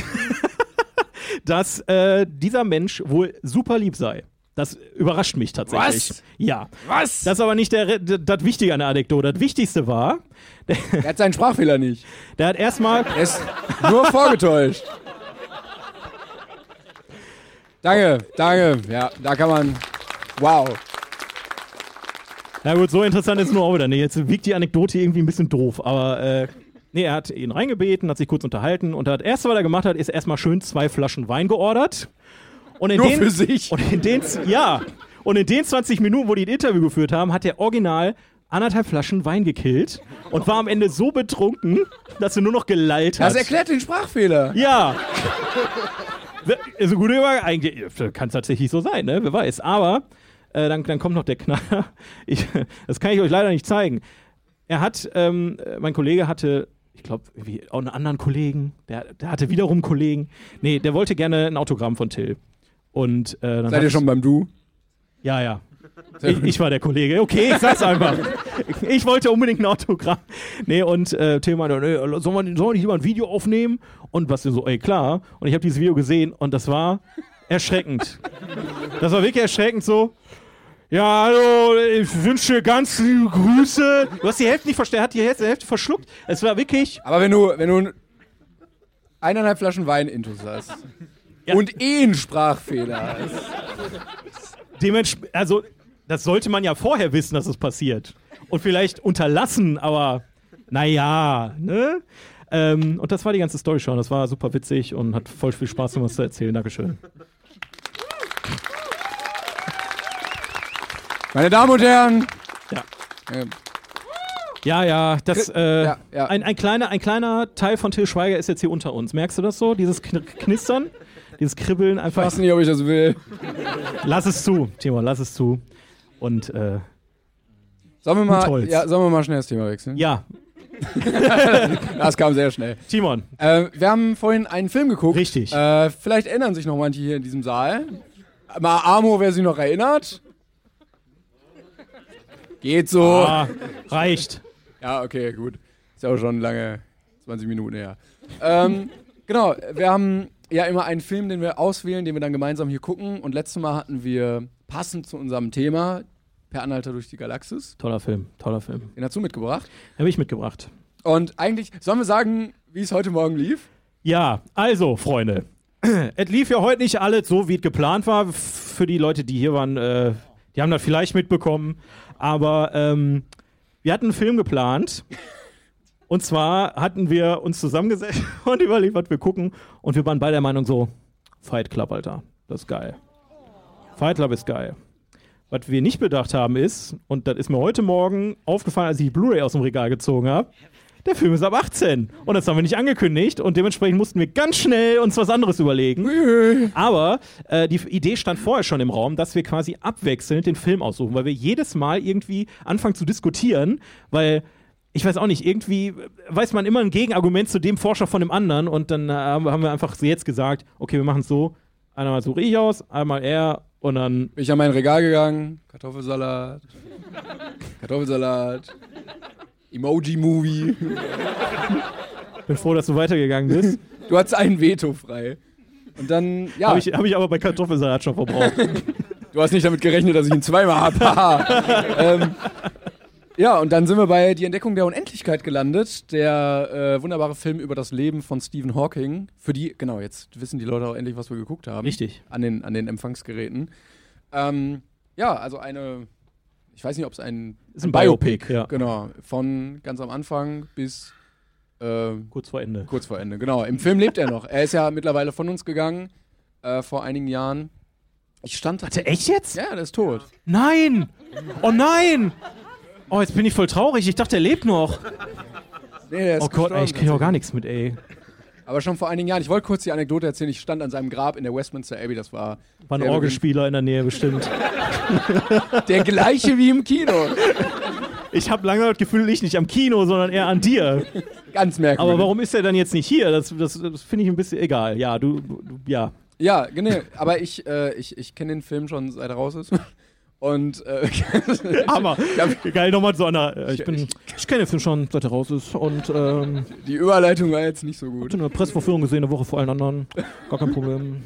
dass dieser Mensch wohl super lieb sei. Das überrascht mich tatsächlich. Was? Ja. Was? Das ist aber nicht das Wichtige an der Anekdote. Das Wichtigste war... Er hat seinen Sprachfehler nicht. Der hat erstmal... Er ist nur vorgetäuscht. Danke. Ja, da kann man... Wow. Na gut, so interessant ist es nur auch wieder. Nee, jetzt wiegt die Anekdote irgendwie ein bisschen doof, aber nee, er hat ihn reingebeten, hat sich kurz unterhalten und das Erste, was er gemacht hat, ist erstmal schön 2 Flaschen Wein geordert. Und Nur für sich? Und in den 20 Minuten, wo die ein Interview geführt haben, hat er original 1,5 Flaschen Wein gekillt und war am Ende so betrunken, dass er nur noch gelallt hat. Das erklärt den Sprachfehler. Ja. Ist ein guter Übergang. Eigentlich kann es tatsächlich so sein, ne? Wer weiß. Aber dann kommt noch der Knaller. Das kann ich euch leider nicht zeigen. Mein Kollege hatte, ich glaube, auch einen anderen Kollegen. Der hatte wiederum einen Kollegen. Nee, der wollte gerne ein Autogramm von Till. Und, dann Seid ihr schon beim Du? Ja. Ich war der Kollege. Okay, ich sag's einfach. Ich wollte unbedingt ein Autogramm. Nee, und Till meinte, nee, soll man nicht lieber ein Video aufnehmen? Und was so, klar. Und ich habe dieses Video gesehen und das war erschreckend. Das war wirklich erschreckend so. Ja, hallo, ich wünsche dir ganz liebe Grüße. Du hast die Hälfte nicht verstanden, er hat die Hälfte verschluckt. Es war wirklich... Aber wenn du 1,5 Flaschen Wein intus hast und einen Sprachfehler hast. Also, das sollte man ja vorher wissen, dass es passiert. Und vielleicht unterlassen, aber naja, ne? Und das war die ganze Story schon. Das war super witzig und hat voll viel Spaß gemacht, was zu erzählen. Dankeschön. Meine Damen und Herren. Ja, das, Ja. Ein kleiner Teil von Till Schweiger ist jetzt hier unter uns. Merkst du das so? Dieses Knistern? Dieses Kribbeln Ich einfach. weiß nicht, ob ich das will. Lass es zu, Timon, lass es zu. Und, Sollen wir mal schnell das Thema wechseln? ja, Das kam sehr schnell. Timon. Wir haben vorhin einen Film geguckt. Richtig. Vielleicht erinnern sich noch manche hier in diesem Saal. Mal Amo, wer sich noch erinnert. Geht so. Reicht. Ja, okay, gut. Ist ja auch schon lange, 20 Minuten her. Genau, wir haben ja immer einen Film, den wir auswählen, den wir dann gemeinsam hier gucken. Und letztes Mal hatten wir, passend zu unserem Thema, Per Anhalter durch die Galaxis. Toller Film. Den hast du mitgebracht. Habe ich mitgebracht. Und eigentlich, sollen wir sagen, wie es heute Morgen lief? Ja, also, Freunde. Es lief ja heute nicht alles so, wie es geplant war. Für die Leute, die hier waren, die haben das vielleicht mitbekommen. Aber wir hatten einen Film geplant. Und zwar hatten wir uns zusammengesetzt und überlegt, was wir gucken. Und wir waren beide der Meinung so, Fight Club, Alter, das ist geil. Fight Club ist geil. Was wir nicht bedacht haben ist, und das ist mir heute Morgen aufgefallen, als ich die Blu-ray aus dem Regal gezogen habe, der Film ist ab 18. Und das haben wir nicht angekündigt. Und dementsprechend mussten wir ganz schnell uns was anderes überlegen. Aber die Idee stand vorher schon im Raum, dass wir quasi abwechselnd den Film aussuchen. Weil wir jedes Mal irgendwie anfangen zu diskutieren. Weil, ich weiß auch nicht, irgendwie weiß man immer ein Gegenargument zu dem Forscher von dem anderen. Und dann haben wir einfach jetzt gesagt, okay, wir machen es so. Einmal suche ich aus, einmal er. Und dann Bin ich an mein Regal gegangen. Kartoffelsalat. Emoji-Movie. bin froh, dass du weitergegangen bist. Du hattest ein Veto frei. Und dann, ja. Hab ich aber bei Kartoffelsalat schon verbraucht. Du hast nicht damit gerechnet, dass ich ihn zweimal habe. Ja, und dann sind wir bei Die Entdeckung der Unendlichkeit gelandet. Der wunderbare Film über das Leben von Stephen Hawking. Für die, genau, jetzt wissen die Leute auch endlich, was wir geguckt haben. Richtig. An den Empfangsgeräten. Ja, also ich weiß nicht, ob es ein Biopic, ja. Genau, von ganz am Anfang bis Kurz vor Ende. kurz vor Ende, genau. Im Film lebt er noch. Er ist ja mittlerweile von uns gegangen, vor einigen Jahren. Ich stand... Warte, echt jetzt? Ja, der ist tot. Nein! Oh nein! Oh, jetzt bin ich voll traurig. Ich dachte, er lebt noch. Nee, der ist Oh Gott, ey, ich kriege auch gar nichts mit, ey. Aber schon vor einigen Jahren. Ich wollte kurz die Anekdote erzählen. Ich stand an seinem Grab in der Westminster Abbey. Das war War ein Orgelspieler in der Nähe bestimmt. der gleiche wie im Kino. Ich habe lange das Gefühl, ich nicht am Kino, sondern eher an dir. Ganz merkwürdig. Aber warum ist er dann jetzt nicht hier? Das finde ich ein bisschen egal. Ja, ja. Ja, genau. Aber ich kenne den Film schon, seit er raus ist. Und Hammer. Geil, nochmal so einer. Ich kenne den Film schon, seit er raus ist. Und die Überleitung war jetzt nicht so hab gut. in der Pressevorführung gesehen, eine Woche vor allen anderen. Gar kein Problem.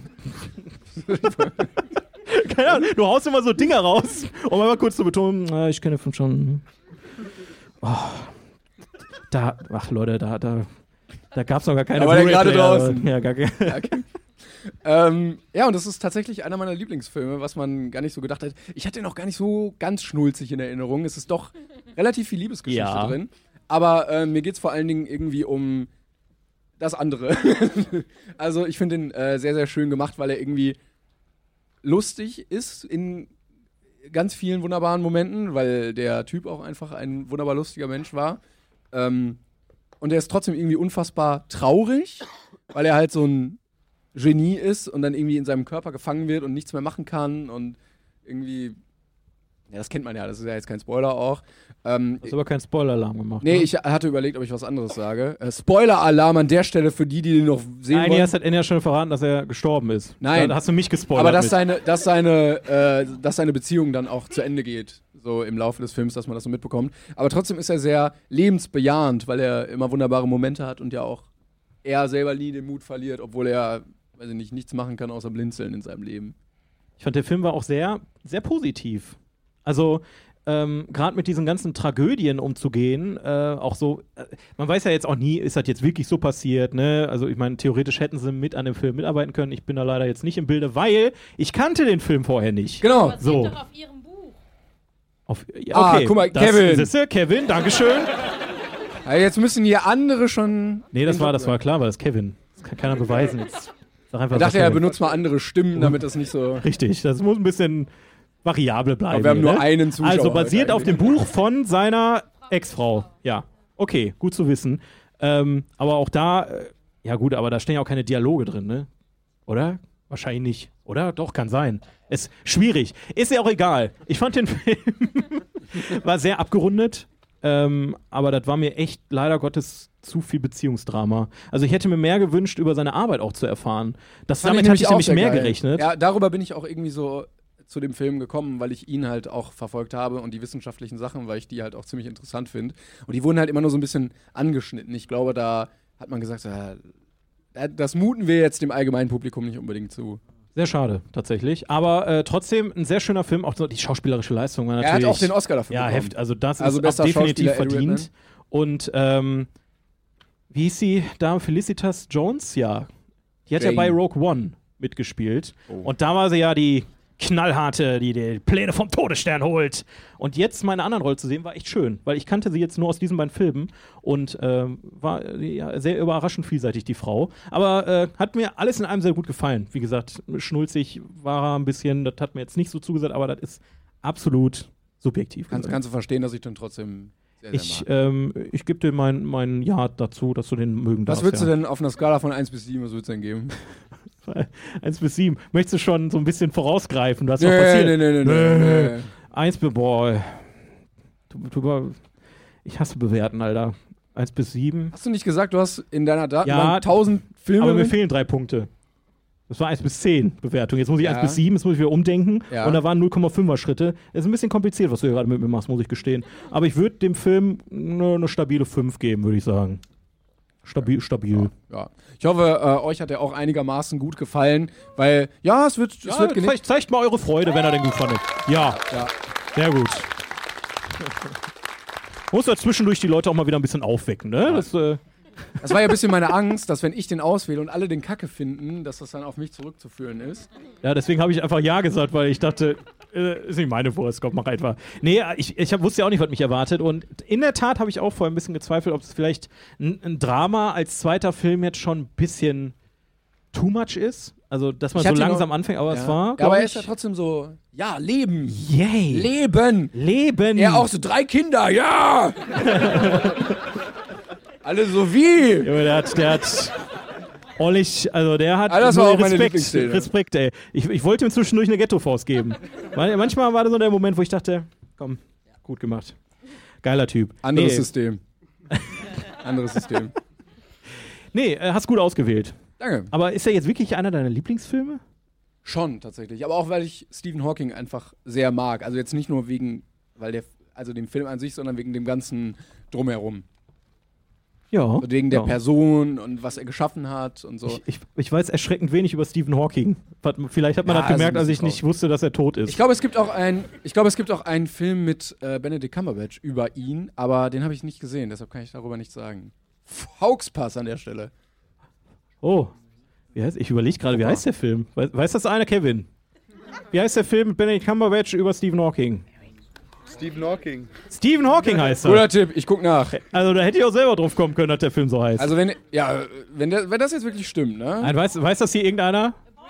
Keine Ahnung, du haust immer so Dinger raus, um einmal kurz zu betonen, ich kenne den Film schon. Oh, ach Leute, da gab es noch gar keine Da war der gerade Blu-ray-Player. draußen. Ja, gar keine. Okay. Ja, und das ist tatsächlich einer meiner Lieblingsfilme, was man gar nicht so gedacht hat. Ich hatte ihn auch gar nicht so ganz schnulzig in Erinnerung. Es ist doch relativ viel Liebesgeschichte drin. Aber mir geht es vor allen Dingen irgendwie um das andere. Also ich finde ihn sehr, sehr schön gemacht, weil er irgendwie lustig ist in ganz vielen wunderbaren Momenten, weil der Typ auch einfach ein wunderbar lustiger Mensch war. Und er ist trotzdem irgendwie unfassbar traurig, weil er halt so ein Genie ist und dann irgendwie in seinem Körper gefangen wird und nichts mehr machen kann und irgendwie, ja, das kennt man ja, das ist ja jetzt kein Spoiler auch. Du hast aber keinen Spoiler-Alarm gemacht. Nee, ne? ich hatte überlegt, ob ich was anderes sage. Spoiler-Alarm an der Stelle für die den noch sehen Nein, wollen. erst hat Enya schon verraten, dass er gestorben ist. Nein. Da hast du mich gespoilert. Aber dass mit. seine Beziehung dann auch zu Ende geht, so im Laufe des Films, dass man das so mitbekommt. Aber trotzdem ist er sehr lebensbejahend, weil er immer wunderbare Momente hat und ja auch er selber nie den Mut verliert, obwohl er, weiß ich nicht, nichts machen kann außer blinzeln in seinem Leben. Ich fand, der Film war auch sehr, sehr positiv. Also, gerade mit diesen ganzen Tragödien umzugehen, auch so, man weiß ja jetzt auch nie, ist das jetzt wirklich so passiert, ne? Also, ich meine, theoretisch hätten sie mit an dem Film mitarbeiten können. Ich bin da leider jetzt nicht im Bilde, weil ich kannte den Film vorher nicht. Genau. Aber So. steht doch auf ihrem Buch. Ja, okay. Guck mal, Das, Kevin. Siehste, Kevin, Dankeschön. Ja, jetzt müssen hier andere schon. Nee, das war klar, weil das Kevin. Das kann keiner beweisen. Jetzt sag einfach, Ich dachte, was er Kevin. benutzt mal andere Stimmen, damit das nicht so. Richtig, das muss ein bisschen variabel bleiben. Aber wir haben hier, nur einen Zuschauer Also basiert heute auf dem Buch von seiner Ex-Frau. Ja, okay, gut zu wissen. Aber auch da, ja gut, aber da stehen ja auch keine Dialoge drin, ne? Oder? Wahrscheinlich nicht. Oder? Doch, kann sein. Ist schwierig. Ist ja auch egal. Ich fand den Film war sehr abgerundet. Aber das war mir echt leider Gottes zu viel Beziehungsdrama. Also ich hätte mir mehr gewünscht, über seine Arbeit auch zu erfahren. Damit hatte ich nämlich mehr gerechnet. Ja, darüber bin ich auch irgendwie so zu dem Film gekommen, weil ich ihn halt auch verfolgt habe und die wissenschaftlichen Sachen, weil ich die halt auch ziemlich interessant finde. Und die wurden halt immer nur so ein bisschen angeschnitten. Ich glaube, da hat man gesagt, ja, das muten wir jetzt dem allgemeinen Publikum nicht unbedingt zu. Sehr schade, tatsächlich. Aber trotzdem ein sehr schöner Film. Auch so die schauspielerische Leistung war natürlich. Er hat auch den Oscar dafür ja, bekommen. Also das Also ist bester auch definitiv Schauspieler, Eddie verdient. Und wie hieß sie da? Felicitas Jones? Ja. Die hat ja Jane. bei Rogue One mitgespielt. Oh. Und da war sie ja die knallharte, die Pläne vom Todesstern holt. Und jetzt meine anderen Rolle zu sehen, war echt schön. Weil ich kannte sie jetzt nur aus diesen beiden Filmen. Und war ja, sehr überraschend vielseitig, die Frau. Aber hat mir alles in allem sehr gut gefallen. Wie gesagt, schnulzig war er ein bisschen. Das hat mir jetzt nicht so zugesagt, aber das ist absolut subjektiv. Kannst du verstehen, dass ich den trotzdem sehr, sehr mag. Ich gebe dir mein Ja dazu, dass du den mögen darfst. Was würdest du ja. denn auf einer Skala von 1 bis 7, was würdest du denn geben? 1 bis 7. Möchtest du schon so ein bisschen vorausgreifen? Was noch passiert? Nee. 1 bis, boah. Ich hasse bewerten, Alter. 1 bis 7. Hast du nicht gesagt, du hast in deiner Datenbank Ja, 1000 Filme? Aber mir fehlen 3 Punkte. Das war 1 bis 10 Bewertung. Jetzt muss ich Ja. 1 bis 7, jetzt muss ich wieder umdenken. Ja. Und da waren 0,5er Schritte. Das ist ein bisschen kompliziert, was du hier gerade mit mir machst, muss ich gestehen. Aber ich würde dem Film eine stabile 5 geben, würde ich sagen. Stabil. Ja. Ich hoffe, euch hat er auch einigermaßen gut gefallen, weil, ja, es wird genießt. Zeigt mal eure Freude, wenn er den gut fandet. Ja, Ja. sehr gut. Muss ja zwischendurch die Leute auch mal wieder ein bisschen aufwecken, ne? Das, Das war ja ein bisschen meine Angst, dass wenn ich den auswähle und alle den Kacke finden, dass das dann auf mich zurückzuführen ist. ja, deswegen habe ich einfach Ja gesagt, weil ich dachte, ist nicht meine Wurst, komm, mach einfach. Nee, ich wusste ja auch nicht, was mich erwartet. Und in der Tat habe ich auch vorher ein bisschen gezweifelt, ob es vielleicht ein Drama als zweiter Film jetzt schon ein bisschen too much ist. Also, dass man Ich so hatte langsam noch- anfängt, aber es Ja. war, Ja, glaub aber er ich, ist ja trotzdem so, ja, Leben. yay. Leben. Leben. Er auch so 3 Kinder, ja. Alle so wie. Junge, der hat ordentlich, also der hat Ah, das war auch meine Respekt, Lieblingsszene. Respekt, ey. Ich wollte ihm zwischendurch eine Ghetto-Faust geben. Manchmal war das so der Moment, wo ich dachte, komm, gut gemacht. Geiler Typ. Anderes Nee. System. Anderes System. Nee, hast gut ausgewählt. Danke. Aber ist er jetzt wirklich einer deiner Lieblingsfilme? Schon, tatsächlich. Aber auch, weil ich Stephen Hawking einfach sehr mag. Also jetzt nicht nur wegen, dem Film an sich, sondern wegen dem ganzen Drumherum. Ja. Und wegen der ja. Person und was er geschaffen hat und so. Ich weiß erschreckend wenig über Stephen Hawking. Vielleicht hat man Ja, das gemerkt, also als ich nicht wusste, dass er tot ist. Ich glaube, es gibt auch einen Film mit Benedict Cumberbatch über ihn, aber den habe ich nicht gesehen, deshalb kann ich darüber nichts sagen. Fauxpass an der Stelle. Oh. Ich überlege gerade, wie heißt der Film? Weiß das einer, Kevin? Wie heißt der Film mit Benedict Cumberbatch über Stephen Hawking? Stephen Hawking heißt er. Guter Tipp, ich guck nach. Also da hätte ich auch selber drauf kommen können, dass der Film so heißt. Also wenn das jetzt wirklich stimmt, ne? Nein, weiß das hier irgendeiner?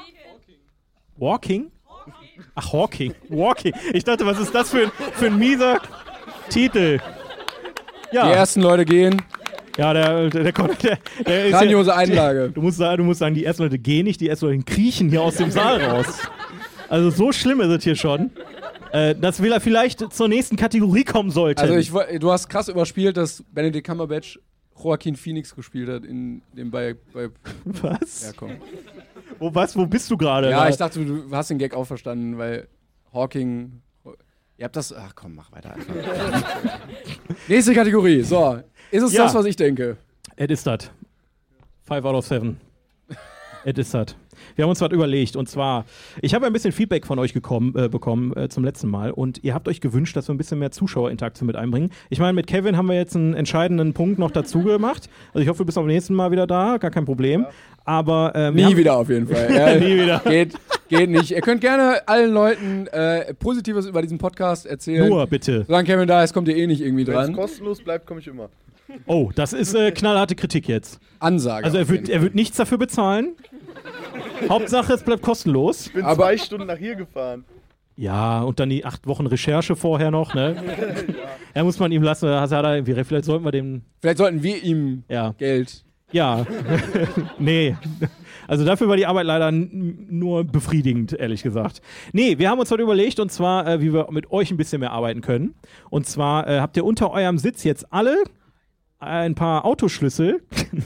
Walking? Ach, Hawking. Walking. Ich dachte, was ist das für ein mieser Titel? Ja. Die ersten Leute gehen. Ja, der ist grandiose Einlage. Du musst sagen, die ersten Leute gehen nicht, die ersten Leute kriechen hier aus dem Saal raus. Also so schlimm ist es hier schon, dass wir vielleicht zur nächsten Kategorie kommen sollten. Also du hast krass überspielt, dass Benedict Cumberbatch Joaquin Phoenix gespielt hat in dem bei Was? Ja, komm. Wo bist du gerade? Ja, ich dachte, du hast den Gag auch verstanden, weil Hawking... Ihr habt das... Ach komm, mach weiter einfach. Nächste Kategorie. So, ist es das, was ich denke? Es ist das. 5 out of 7. Es ist das. Wir haben uns was überlegt und zwar, ich habe ein bisschen Feedback von euch bekommen zum letzten Mal und ihr habt euch gewünscht, dass wir ein bisschen mehr Zuschauerinteraktion mit einbringen. Ich meine, mit Kevin haben wir jetzt einen entscheidenden Punkt noch dazu gemacht. Also ich hoffe, du bist beim nächsten Mal wieder da, gar kein Problem. Ja. Aber nie wieder auf jeden Fall. Nie wieder. Geht nicht. Ihr könnt gerne allen Leuten Positives über diesen Podcast erzählen. Nur bitte. Solange Kevin da ist, kommt ihr eh nicht irgendwie dran. Wenn es kostenlos bleibt, komme ich immer. Oh, das ist knallharte Kritik jetzt. Ansage. Also er wird nichts dafür bezahlen. Hauptsache, es bleibt kostenlos. Ich bin 2 Stunden nach hier gefahren. Ja, und dann die 8 Wochen Recherche vorher noch, ne? Ja, muss man ihm lassen. Vielleicht sollten wir ihm Geld. Ja. Nee. Also dafür war die Arbeit leider nur befriedigend, ehrlich gesagt. Nee, wir haben uns heute überlegt, und zwar, wie wir mit euch ein bisschen mehr arbeiten können. Und zwar habt ihr unter eurem Sitz jetzt alle ein paar Autoschlüssel.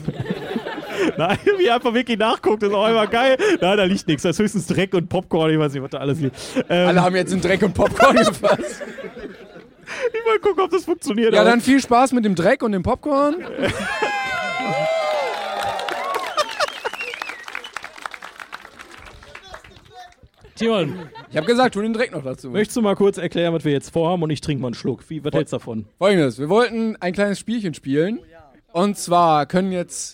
Nein, wie ihr einfach wirklich nachguckt, ist auch immer geil. Nein, da liegt nichts. Da ist höchstens Dreck und Popcorn. Ich weiß nicht, was da alles liegt. Alle haben jetzt in Dreck und Popcorn gefasst. Ich mal gucken, ob das funktioniert. Ja, dann viel Spaß mit dem Dreck und dem Popcorn. Timon, ich habe gesagt, tu den Dreck noch dazu. Möchtest du mal kurz erklären, was wir jetzt vorhaben und ich trinke mal einen Schluck? Was hältst du davon? Folgendes, wir wollten ein kleines Spielchen spielen. Und zwar können jetzt...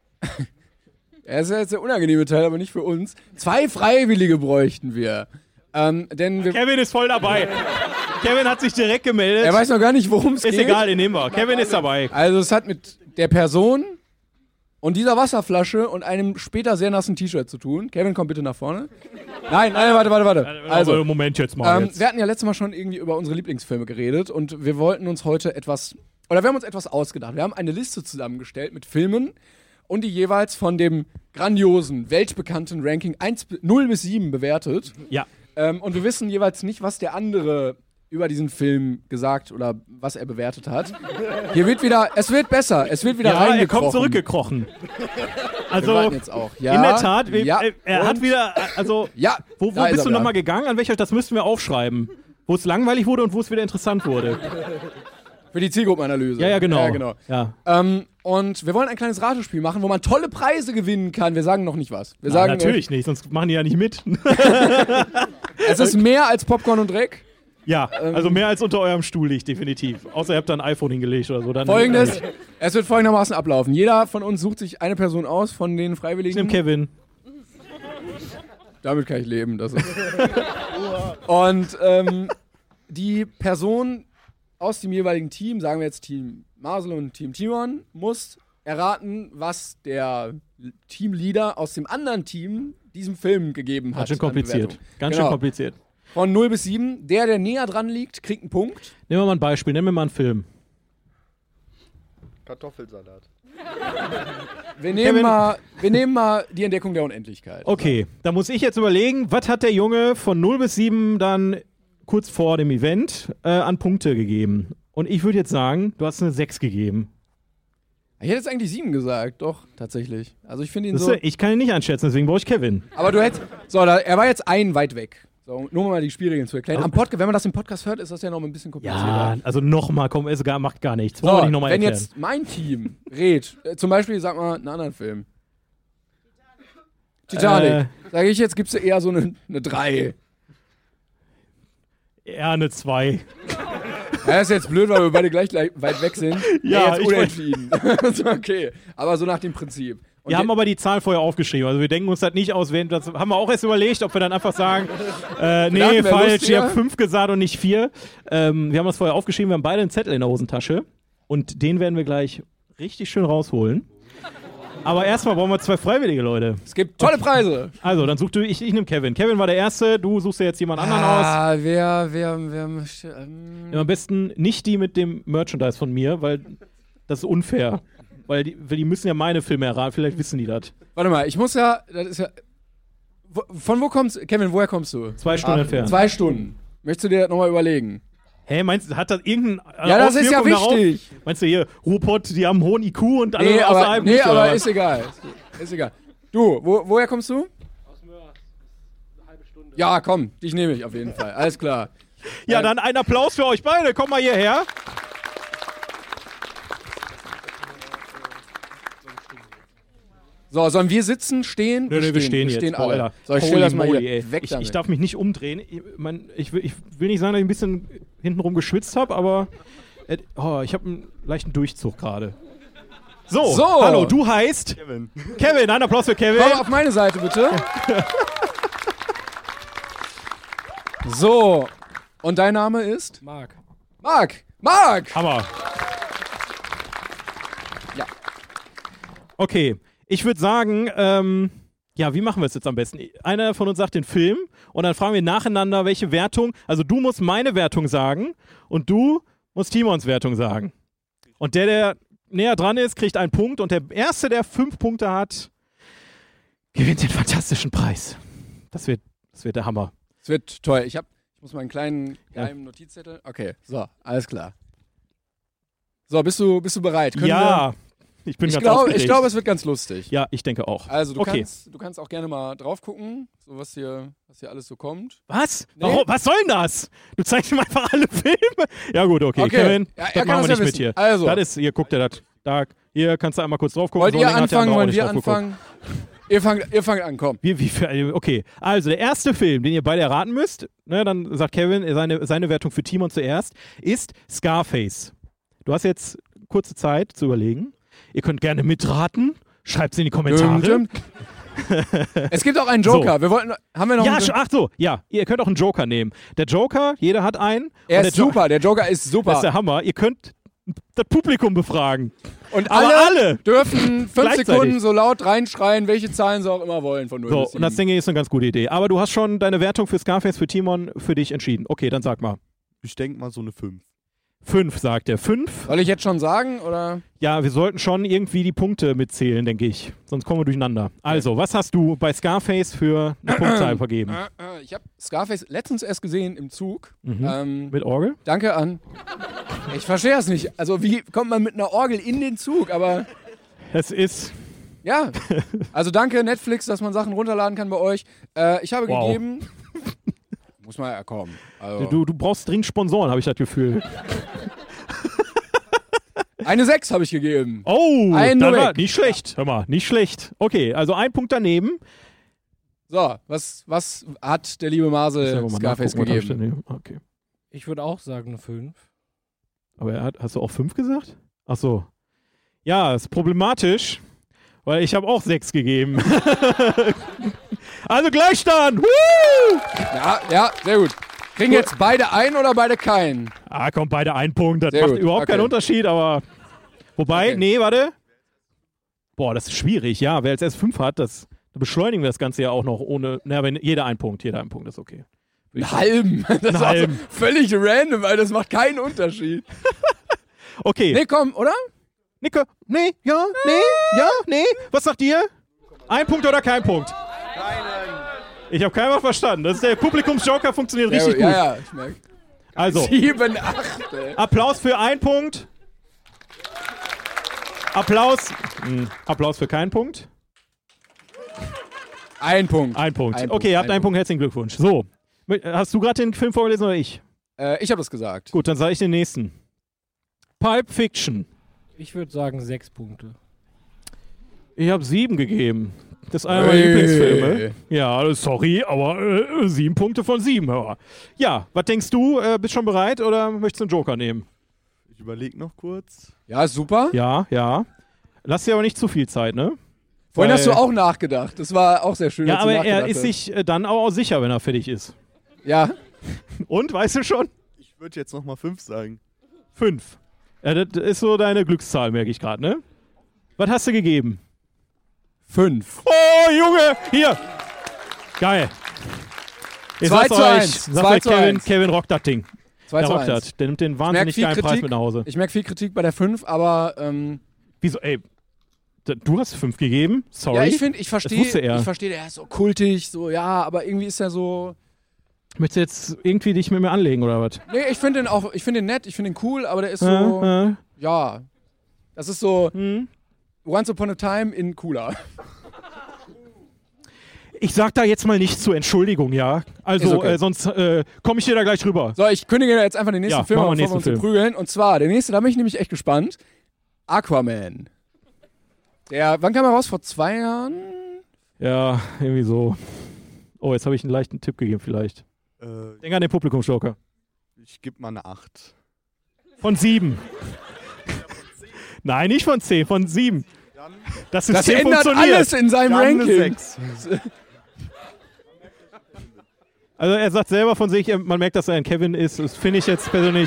Es ist jetzt der unangenehme Teil, aber nicht für uns. 2 Freiwillige bräuchten wir. Denn Kevin ist voll dabei. Kevin hat sich direkt gemeldet. Er weiß noch gar nicht, worum es geht. Ist egal, den nehmen wir. Kevin ist dabei. Also es hat mit der Person und dieser Wasserflasche und einem später sehr nassen T-Shirt zu tun. Kevin, komm bitte nach vorne. Nein, warte. Also, Moment jetzt mal. Wir hatten ja letztes Mal schon irgendwie über unsere Lieblingsfilme geredet und wir wollten uns heute wir haben uns etwas ausgedacht. Wir haben eine Liste zusammengestellt mit Filmen und die jeweils von dem grandiosen, weltbekannten Ranking 0 bis 7 bewertet. Ja. Und wir wissen jeweils nicht, was der andere über diesen Film gesagt oder was er bewertet hat. Hier wird wieder, es wird besser, es wird wieder reingekrochen. Er kommt zurückgekrochen. Also, jetzt auch. Ja, in der Tat, er hat wieder, also, wo bist du nochmal gegangen? An welcher, das müssten wir aufschreiben. Wo es langweilig wurde und wo es wieder interessant wurde. Für die Zielgruppenanalyse. Ja, genau. Ja, genau. Ja. Und wir wollen ein kleines Ratespiel machen, wo man tolle Preise gewinnen kann. Wir sagen noch nicht was. Wir Na, sagen natürlich nicht, sonst machen die ja nicht mit. Es ist mehr als Popcorn und Dreck. Ja, also mehr als unter eurem Stuhl liegt, definitiv. Außer ihr habt da ein iPhone hingelegt oder so. Dann Folgendes, es wird folgendermaßen ablaufen. Jeder von uns sucht sich eine Person aus von den Freiwilligen. Ich nehme Kevin. Damit kann ich leben. Das ist und die Person aus dem jeweiligen Team, sagen wir jetzt Team Marcel und Team Timon, muss erraten, was der Teamleader aus dem anderen Team diesem Film gegeben hat. Ganz schön kompliziert. Ganz schön kompliziert. Von 0 bis 7. Der näher dran liegt, kriegt einen Punkt. Nehmen wir mal ein Beispiel. Nehmen wir mal einen Film. Kartoffelsalat. Wir nehmen mal die Entdeckung der Unendlichkeit. Okay, da muss ich jetzt überlegen, was hat der Junge von 0 bis 7 dann kurz vor dem Event an Punkte gegeben? Und ich würde jetzt sagen, du hast eine 6 gegeben. Ich hätte jetzt eigentlich 7 gesagt, doch, tatsächlich. Also ich finde ihn Ich kann ihn nicht einschätzen, deswegen brauche ich Kevin. Aber du hättest... er war jetzt einen weit weg. So, nur mal die Spielregeln zu erklären. Wenn man das im Podcast hört, ist das ja noch ein bisschen komplizierter. Ja, also nochmal, komm, es macht gar nichts. So, wenn erklären. Jetzt mein Team redet, zum Beispiel, sag mal, einen anderen Film. Titanic. Sage ich jetzt, gibst du eher so eine 3. Eher eine 2. Ja, ist jetzt blöd, weil wir beide gleich weit weg sind. Ja, jetzt unentschieden. Okay, aber so nach dem Prinzip. Wir haben aber die Zahl vorher aufgeschrieben. Also wir denken uns das nicht aus. Das haben wir auch erst überlegt, ob wir dann einfach sagen, nee, falsch, ihr habt 5 gesagt und nicht 4. Wir haben das vorher aufgeschrieben, wir haben beide einen Zettel in der Hosentasche. Und den werden wir gleich richtig schön rausholen. Aber erstmal brauchen wir 2 Freiwillige, Leute. Es gibt tolle Preise. Also, dann such du, ich nehme Kevin. Kevin war der Erste, du suchst dir jetzt jemand anderen aus. Wer möchte. Ja, am besten nicht die mit dem Merchandise von mir, weil das ist unfair. Weil die müssen ja meine Filme erraten, vielleicht wissen die das. Warte mal, ich muss ja. Das ist ja. Von wo kommst Kevin, woher kommst du? 2 Stunden entfernt. 2 Stunden. Möchtest du dir das nochmal überlegen? Hä, meinst du, hat das irgendeine Ja, das ist ja Auswirkung wichtig. Darauf? Meinst du hier, Ruhrpott, die haben einen hohen IQ und alle Nee, außerhalb nicht, aber oder? ist egal. Ist egal. Du, woher kommst du? Aus Mörs. Eine halbe Stunde. Ja, komm, dich nehme ich auf jeden Fall. Alles klar. Ja, dann ein Applaus für euch beide. Komm mal hierher. So, sollen wir sitzen, stehen? Nee, wir stehen jetzt. Stehen Boah, alle. Alter. So, ich stell das mal Holy hier moly, ey. weg Ich damit. darf mich nicht umdrehen. Ich will nicht sagen, dass ich ein bisschen hintenrum geschwitzt habe, aber ich habe einen leichten Durchzug gerade. So, hallo, du heißt Kevin, ein Applaus für Kevin. Komm auf meine Seite, bitte. So, und dein Name ist? Marc. Marc! Hammer. Ja. Okay, ich würde sagen, wie machen wir es jetzt am besten? Einer von uns sagt den Film und dann fragen wir nacheinander, welche Wertung. Also du musst meine Wertung sagen und du musst Timons Wertung sagen. Und der näher dran ist, kriegt einen Punkt und der Erste, der 5 Punkte hat, gewinnt den fantastischen Preis. Das wird der Hammer. Es wird toll. Ich muss mal einen kleinen geheimen Notizzettel. Okay, so, alles klar. So, bist du bereit? Ich bin Ich ganz aufgeregt. glaube, es wird ganz lustig. Ja, ich denke auch. Also, du Okay. kannst auch gerne mal drauf gucken, so was hier alles so kommt. Was? Nee. Warum? Was soll denn das? Du zeigst ihm einfach alle Filme? Ja gut, okay. Kevin, Ja, das machen wir nicht mit hier. Also, Das ist, hier, guckt ihr das. Da, hier kannst du einmal kurz drauf gucken. wollt So ihr länger hat der anfangen? andere auch Wollen nicht wir drauf geguckt. anfangen? Ihr fangt an, komm. Okay, also der erste Film, den ihr beide erraten müsst, ne, dann sagt Kevin seine Wertung für Timon zuerst, ist Scarface. Du hast jetzt kurze Zeit zu überlegen. Ihr könnt gerne mitraten. Schreibt es in die Kommentare. Es gibt auch einen Joker. Haben wir noch Ja, einen? ach so, ja. Ihr könnt auch einen Joker nehmen. Der Joker, jeder hat einen. Er und ist super. Der Joker ist Das ist super. der Hammer. Ihr könnt das Publikum befragen. Und Aber alle dürfen 5 gleichzeitig. Sekunden so laut reinschreien, welche Zahlen sie auch immer wollen von 0 So, bis 7. und das denke ich ist eine ganz gute Idee. Aber du hast schon deine Wertung für Scarface, für Timon, für dich entschieden. Okay, dann sag mal. Ich denke mal so eine 5. 5, sagt er. 5. Soll ich jetzt schon sagen, oder? Ja, wir sollten schon irgendwie die Punkte mitzählen, denke ich. Sonst kommen wir durcheinander. Also, was hast du bei Scarface für eine Punktzahl vergeben? Ich habe Scarface letztens erst gesehen im Zug. Mit Orgel? Danke an. Ich verstehe das nicht. Also, wie kommt man mit einer Orgel in den Zug? Aber Es ist... ja. Also, danke Netflix, dass man Sachen runterladen kann bei euch. Ich habe Wow. gegeben. Muss mal ja kommen. Also, Du brauchst dringend Sponsoren, habe ich das Gefühl. eine 6 habe ich gegeben. Oh, Ein das nur war weg. nicht schlecht. Hör mal, nicht schlecht. Okay, also ein Punkt daneben. So, was hat der liebe Mase Scarface gegeben? Okay. Ich würde auch sagen eine 5. Aber hast du auch 5 gesagt? Ach so. Ja, ist problematisch, weil ich habe auch 6 gegeben. Also Gleichstand. Woo! Ja, sehr gut. Kriegen jetzt beide ein oder beide keinen? Ah, komm, beide ein Punkt. Das Sehr macht gut, überhaupt okay. keinen Unterschied, aber. Wobei, Okay. nee, warte. Boah, das ist schwierig, ja. Wer als erst 5 hat, da beschleunigen wir das Ganze ja auch noch ohne. Na, wenn jeder ein Punkt ist okay. Einen halben. Das ist halben. also völlig random, weil das macht keinen Unterschied. Okay. Nee, komm, oder? Nicke. Nee, ja, nee. Was sagt ihr? Ein Punkt oder kein Punkt? Keinen. Ich habe keinen verstanden. Das ist der Publikumsjoker, funktioniert richtig gut. Ja, ich merke. Also, 7, 8. Applaus für einen Punkt. Applaus für keinen Punkt. Ein Punkt. Ein Punkt. Okay, ihr habt einen Punkt. Herzlichen Glückwunsch. So, hast du gerade den Film vorgelesen oder ich? Ich habe das gesagt. Gut, dann sage ich den nächsten. Pulp Fiction. Ich würde sagen 6 Punkte. Ich habe 7 gegeben. Das ist einer meiner Lieblingsfilme. Ja, sorry, aber 7 Punkte von 7. Hör. Ja, was denkst du? Bist schon bereit oder möchtest du einen Joker nehmen? Ich überlege noch kurz. Ja, ist super. Ja. Lass dir aber nicht zu viel Zeit, ne? Vorhin Weil- hast du auch nachgedacht. Das war auch sehr schön. Ja, als du aber er nachgedacht ist hast. sich dann auch sicher, wenn er fertig ist. Ja, Und, weißt du schon? Ich würde jetzt nochmal 5 sagen. 5. Ja, das ist so deine Glückszahl, merke ich gerade, ne? Was hast du gegeben? 5. Oh, Junge! Hier! Geil. Ich 2 sag's zu euch, 1. sag's 2 euch, zu Kevin, 1. Kevin rockt das Ding. 2 Der zu rockt 1. das. Der nimmt den wahnsinnig viel geilen Preis Kritik. mit nach Hause. Ich merke viel Kritik bei der 5, aber Wieso, ey, du hast 5 gegeben? Sorry. ja, ich Das wusste er. verstehe, der ist so kultig, so, ja, aber irgendwie ist er so. Möchtest du jetzt irgendwie dich mit mir anlegen, oder was? Nee, ich finde den nett, ich finde den cool, aber der ist so, ja, das ist so Once Upon a Time in cooler. Ich sag da jetzt mal nichts zur Entschuldigung, ja? Also, Ist okay. sonst komme ich dir da gleich rüber. So, ich kündige jetzt einfach den nächsten Ja, Film machen wir an, den bevor wir uns nächsten so prügeln. Und zwar, der nächste, da bin ich nämlich echt gespannt. Aquaman. Wann kam er raus? Vor 2 Jahren? Ja, irgendwie so. Oh, jetzt habe ich einen leichten Tipp gegeben vielleicht. Denk an den Publikumsjoker. Ich gebe mal eine 8. Von 7. Nein, nicht von 10, von 7. Das Das System ändert funktioniert. alles in seinem Dann eine Ranking. 6. Also er sagt selber von sich, man merkt, dass er ein Kevin ist. Das finde ich jetzt persönlich...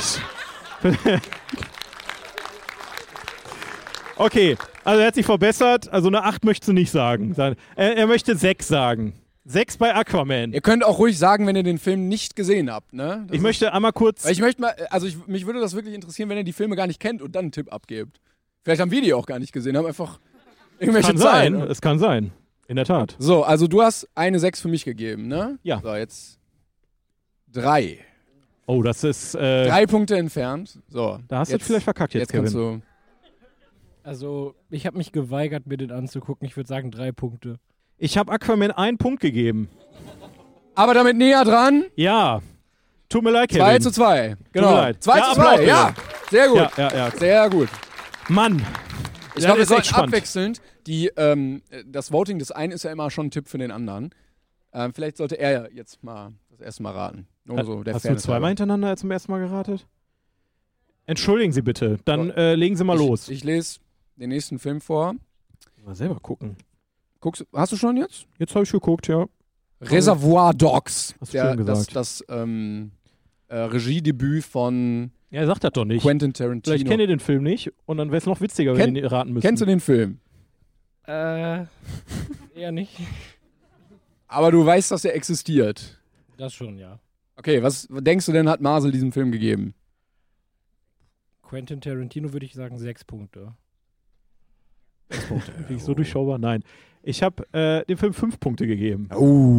Okay, also er hat sich verbessert. Also eine 8 möchtest du nicht sagen. Er möchte 6 sagen. 6 bei Aquaman. Ihr könnt auch ruhig sagen, wenn ihr den Film nicht gesehen habt, ne? Das Ich möchte einmal kurz... Weil ich möchte mal, also mich würde das wirklich interessieren, wenn ihr die Filme gar nicht kennt und dann einen Tipp abgebt. Vielleicht haben wir die auch gar nicht gesehen, haben einfach irgendwelche kann Zahlen. sein, Ne? es kann sein. In der Tat. So, also du hast eine 6 für mich gegeben, ne? Ja. So, jetzt 3. Oh, das ist... 3 Punkte entfernt. So. Da hast du vielleicht verkackt jetzt, kannst Kevin. du. Also, ich habe mich geweigert, mir den anzugucken. Ich würde sagen 3 Punkte. Ich habe Aquaman 1 Punkt gegeben. Aber damit näher dran. Ja. Tut mir leid, Kevin. 2 zu 2. Genau. mir leid. 2 Ja, zu Applaus 2. bitte. Ja. Sehr gut. Ja. Sehr gut. Mann. Ich Ja, glaube, wir ist echt sollten spannend. abwechselnd. Das Voting des einen ist ja immer schon ein Tipp für den anderen. Vielleicht sollte er jetzt mal das erste Mal raten. Nur so der Hast du Fairness zweimal halber. hintereinander zum ersten Mal geratet? Entschuldigen Sie bitte. Dann legen Sie mal los. Ich lese den nächsten Film vor. Mal selber gucken. Hast du schon jetzt? Jetzt habe ich geguckt, ja. Reservoir Dogs. Hast du schön gesagt. Das Regiedebüt von Ja, er sagt das doch nicht. Quentin Tarantino. Vielleicht kennt ihr den Film nicht und dann wäre es noch witziger, wenn ihr ihn raten müsst. Kennst du den Film? Eher nicht. Aber du weißt, dass er existiert. Das schon, ja. Okay, was denkst du denn, hat Marcel diesem Film gegeben? Quentin Tarantino würde ich sagen 6 Punkte. Bin ich so durchschaubar? Nein. Ich habe dem Film 5 Punkte gegeben.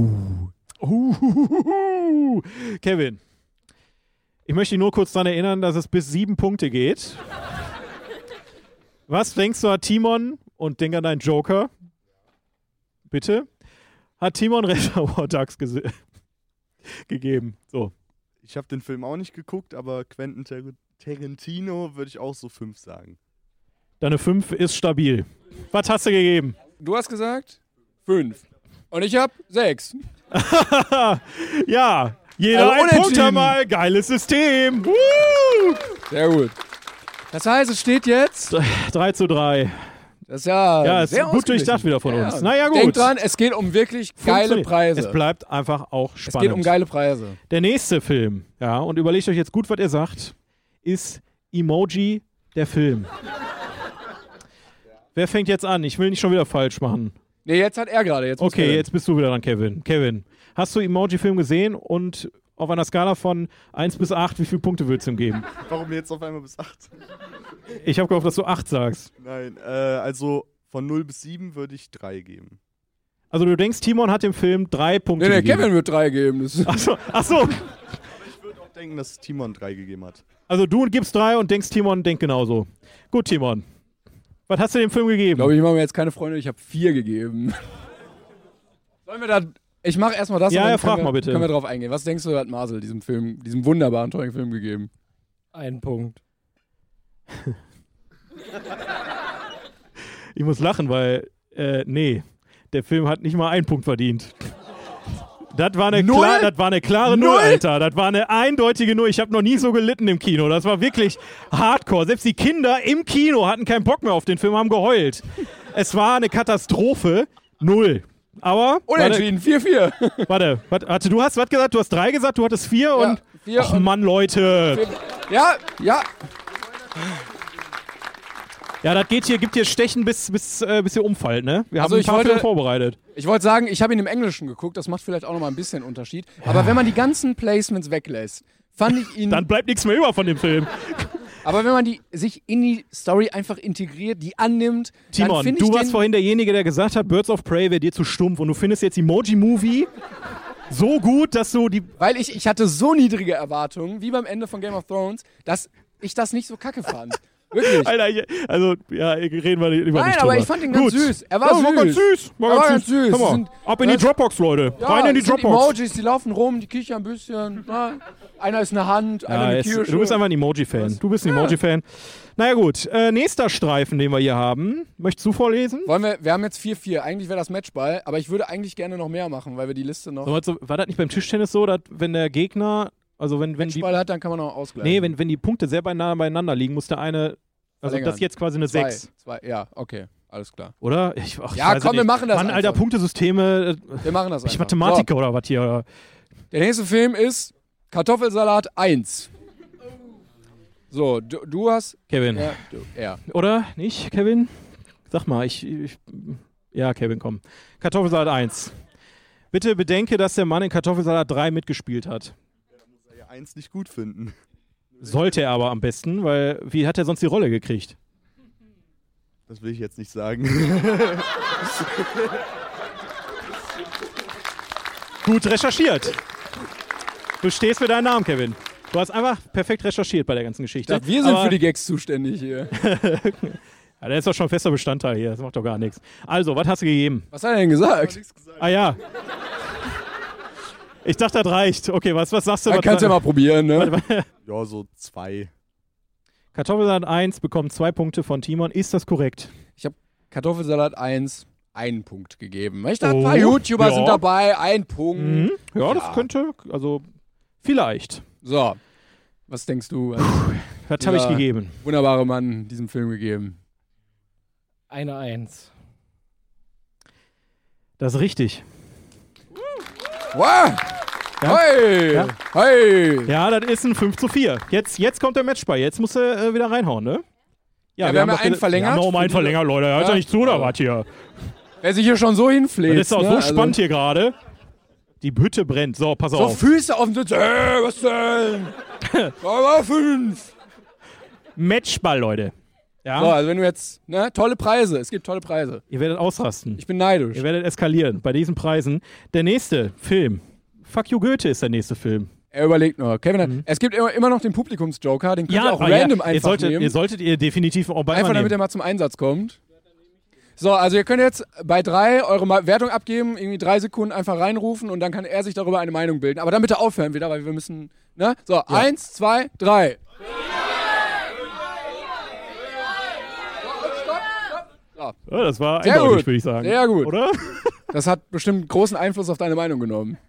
Kevin, ich möchte dich nur kurz daran erinnern, dass es bis 7 Punkte geht. Was denkst du, hat Timon, und denk an deinen Joker, bitte, hat Timon Reservoir Dogs gegeben? So. Ich habe den Film auch nicht geguckt, aber Quentin Tarantino würde ich auch so 5 sagen. Deine 5 ist stabil. Was hast du gegeben? Du hast gesagt 5. Und ich habe 6. Ja, jeder ein unentschieden. Punkt einmal. Geiles System. Sehr gut. Das heißt, es steht jetzt. 3:3. Das ist ja, Ja, ist sehr gut ausgeglichen. durchdacht wieder von uns. Ja. Naja, gut. Denkt dran, es geht um wirklich geile Funktioniert. Preise. Es bleibt einfach auch Es spannend. geht um geile Preise. Der nächste Film, ja, und überlegt euch jetzt gut, was ihr sagt, ist Emoji, der Film. Wer fängt jetzt an? Ich will nicht schon wieder falsch machen. Nee, jetzt hat er gerade. Jetzt muss Okay, Kevin. jetzt bist du wieder dran, Kevin. Kevin, hast du Emoji-Film gesehen und auf einer Skala von 1 bis 8, wie viele Punkte würdest du ihm geben? Warum jetzt auf einmal bis 8? Ich habe gehofft, dass du 8 sagst. Nein, also von 0 bis 7 würde ich 3 geben. Also du denkst, Timon hat dem Film 3 Punkte Nee, gegeben. Kevin wird 3 geben. Das Ach so. Ich würde auch denken, dass Timon 3 gegeben hat. Also du gibst 3 und denkst, Timon denkt genauso. Gut, Timon. Was hast du dem Film gegeben? glaube ich, mache mir jetzt keine Freunde. Ich habe 4 gegeben. Sollen wir da. Ich mache erstmal das. Ja, und dann ja, frag können wir- mal bitte. Können wir drauf eingehen. Was denkst du, hat Marcel diesem Film, diesem wunderbaren, tollen Film gegeben? 1 Punkt. Ich muss lachen, weil, nee, der Film hat nicht mal 1 Punkt verdient. Das war eine, Null? das war eine klare Null, Alter. Das war eine eindeutige Null. Ich habe noch nie so gelitten im Kino. Das war wirklich hardcore. Selbst die Kinder im Kino hatten keinen Bock mehr auf den Film, haben geheult. Es war eine Katastrophe. 0. Aber. Unentschieden, 4-4. Warte, du hast was gesagt? Du hast 3 gesagt, du hattest 4 und. 4 Ach Mann, Leute. Ja. Ja, das gibt hier Stechen bis ihr umfallt, ne? Wir haben Also ein paar Filme vorbereitet. Ich wollte sagen, ich habe ihn im Englischen geguckt, das macht vielleicht auch nochmal ein bisschen Unterschied. Aber wenn man die ganzen Placements weglässt, fand ich ihn... Dann bleibt nichts mehr über von dem Film. Aber wenn man sich in die Story einfach integriert, die annimmt, dann Timon, finde ich du warst vorhin derjenige, der gesagt hat, Birds of Prey wäre dir zu stumpf und du findest jetzt Emoji-Movie so gut, dass du die... Weil ich hatte so niedrige Erwartungen, wie beim Ende von Game of Thrones, dass ich das nicht so kacke fand. Wirklich. Alter, reden wir lieber Nein, nicht aber drüber. ich fand ihn ganz süß. Er war ja, süß. War ganz süß. Es Komm mal, sind- ab in die Dropbox, Leute. Ja, Rein in die es sind Dropbox. Emojis, die laufen rum, die kichern ein bisschen. Na? Einer ist eine Hand, einer eine Kirsche. Du bist einfach ein Emoji-Fan. Du bist ein Emoji-Fan. Naja gut, nächster Streifen, den wir hier haben. Möchtest du vorlesen? Wir haben jetzt 4-4. Eigentlich wäre das Matchball, aber ich würde eigentlich gerne noch mehr machen, weil wir die Liste noch... War das nicht beim Tischtennis so, dass wenn der Gegner, also wenn die... Matchball hat, dann kann man noch ausgleichen. Nee, wenn die Punkte sehr nah beieinander liegen, muss der eine... Also Verlängern. das ist jetzt quasi eine 6. Ja, okay, alles klar. Oder? Wir machen das Mann, Alter, einfach. Punktesysteme. Wir machen das Ich einfach. Mathematiker oder was hier? Oder? Der nächste Film ist Kartoffelsalat 1. So, du hast... Kevin. Ja. Oder? Nicht, Kevin? Sag mal, ja, Kevin, komm. Kartoffelsalat 1. Bitte bedenke, dass der Mann in Kartoffelsalat 3 mitgespielt hat. Ja, 1 nicht gut finden. Sollte er aber am besten, weil wie hat er sonst die Rolle gekriegt? Das will ich jetzt nicht sagen. Gut recherchiert. Du stehst für deinen Namen, Kevin. Du hast einfach perfekt recherchiert bei der ganzen Geschichte. Wir sind für die Gags zuständig hier. Ja, der ist doch schon fester Bestandteil hier. Das macht doch gar nichts. Also, was hast du gegeben? Was hat er denn gesagt? Ah ja. Ich dachte, das reicht. Okay, was sagst du? Dann kannst du ja mal probieren, ne? Ja, so 2. Kartoffelsalat 1 bekommt 2 Punkte von Timon. Ist das korrekt? Ich habe Kartoffelsalat 1 einen Punkt gegeben. Ich dachte, Oh, ein paar YouTuber ja. sind dabei, ein Punkt. Mhm. Ja, das könnte, also vielleicht. So, was denkst du? Was habe ich gegeben? Wunderbare Mann diesem Film gegeben. Eine 1. Das ist richtig. Wow! Ja. Hey! Ja. Hey! Ja, das ist ein 5:4. Jetzt kommt der Matchball. Jetzt musst du wieder reinhauen, ne? Ja, wir haben ja einen verlängert. Wir haben noch um einen verlängert, Leute. Hört ja nicht zu, oder was hier? Wer sich hier schon so hinfläht. Das ist auch so spannend hier gerade. Die Hütte brennt. So, pass So auf. Füße auf dem Sitz. Was denn? Aber 5. Matchball, Leute. Ja? So, also wenn du jetzt, ne, tolle Preise. Es gibt tolle Preise. Ihr werdet ausrasten. Ich bin neidisch. Ihr werdet eskalieren bei diesen Preisen. Der nächste Film. Fuck You Goethe ist der nächste Film. Er überlegt noch. Kevin, es gibt immer noch den Publikumsjoker. Den könnt ihr auch random einfach nehmen. Ihr solltet ihr definitiv auch bald Einfach mal damit er nehmen. mal zum Einsatz kommt. So, also ihr könnt jetzt bei 3 eure Wertung abgeben, irgendwie 3 Sekunden einfach reinrufen und dann kann er sich darüber eine Meinung bilden. Aber dann bitte aufhören wieder, weil wir müssen, ne? So, 1, 2, 3. Ja, das war Sehr eindeutig, gut. würde ich sagen. Sehr gut. Oder? Das hat bestimmt großen Einfluss auf deine Meinung genommen.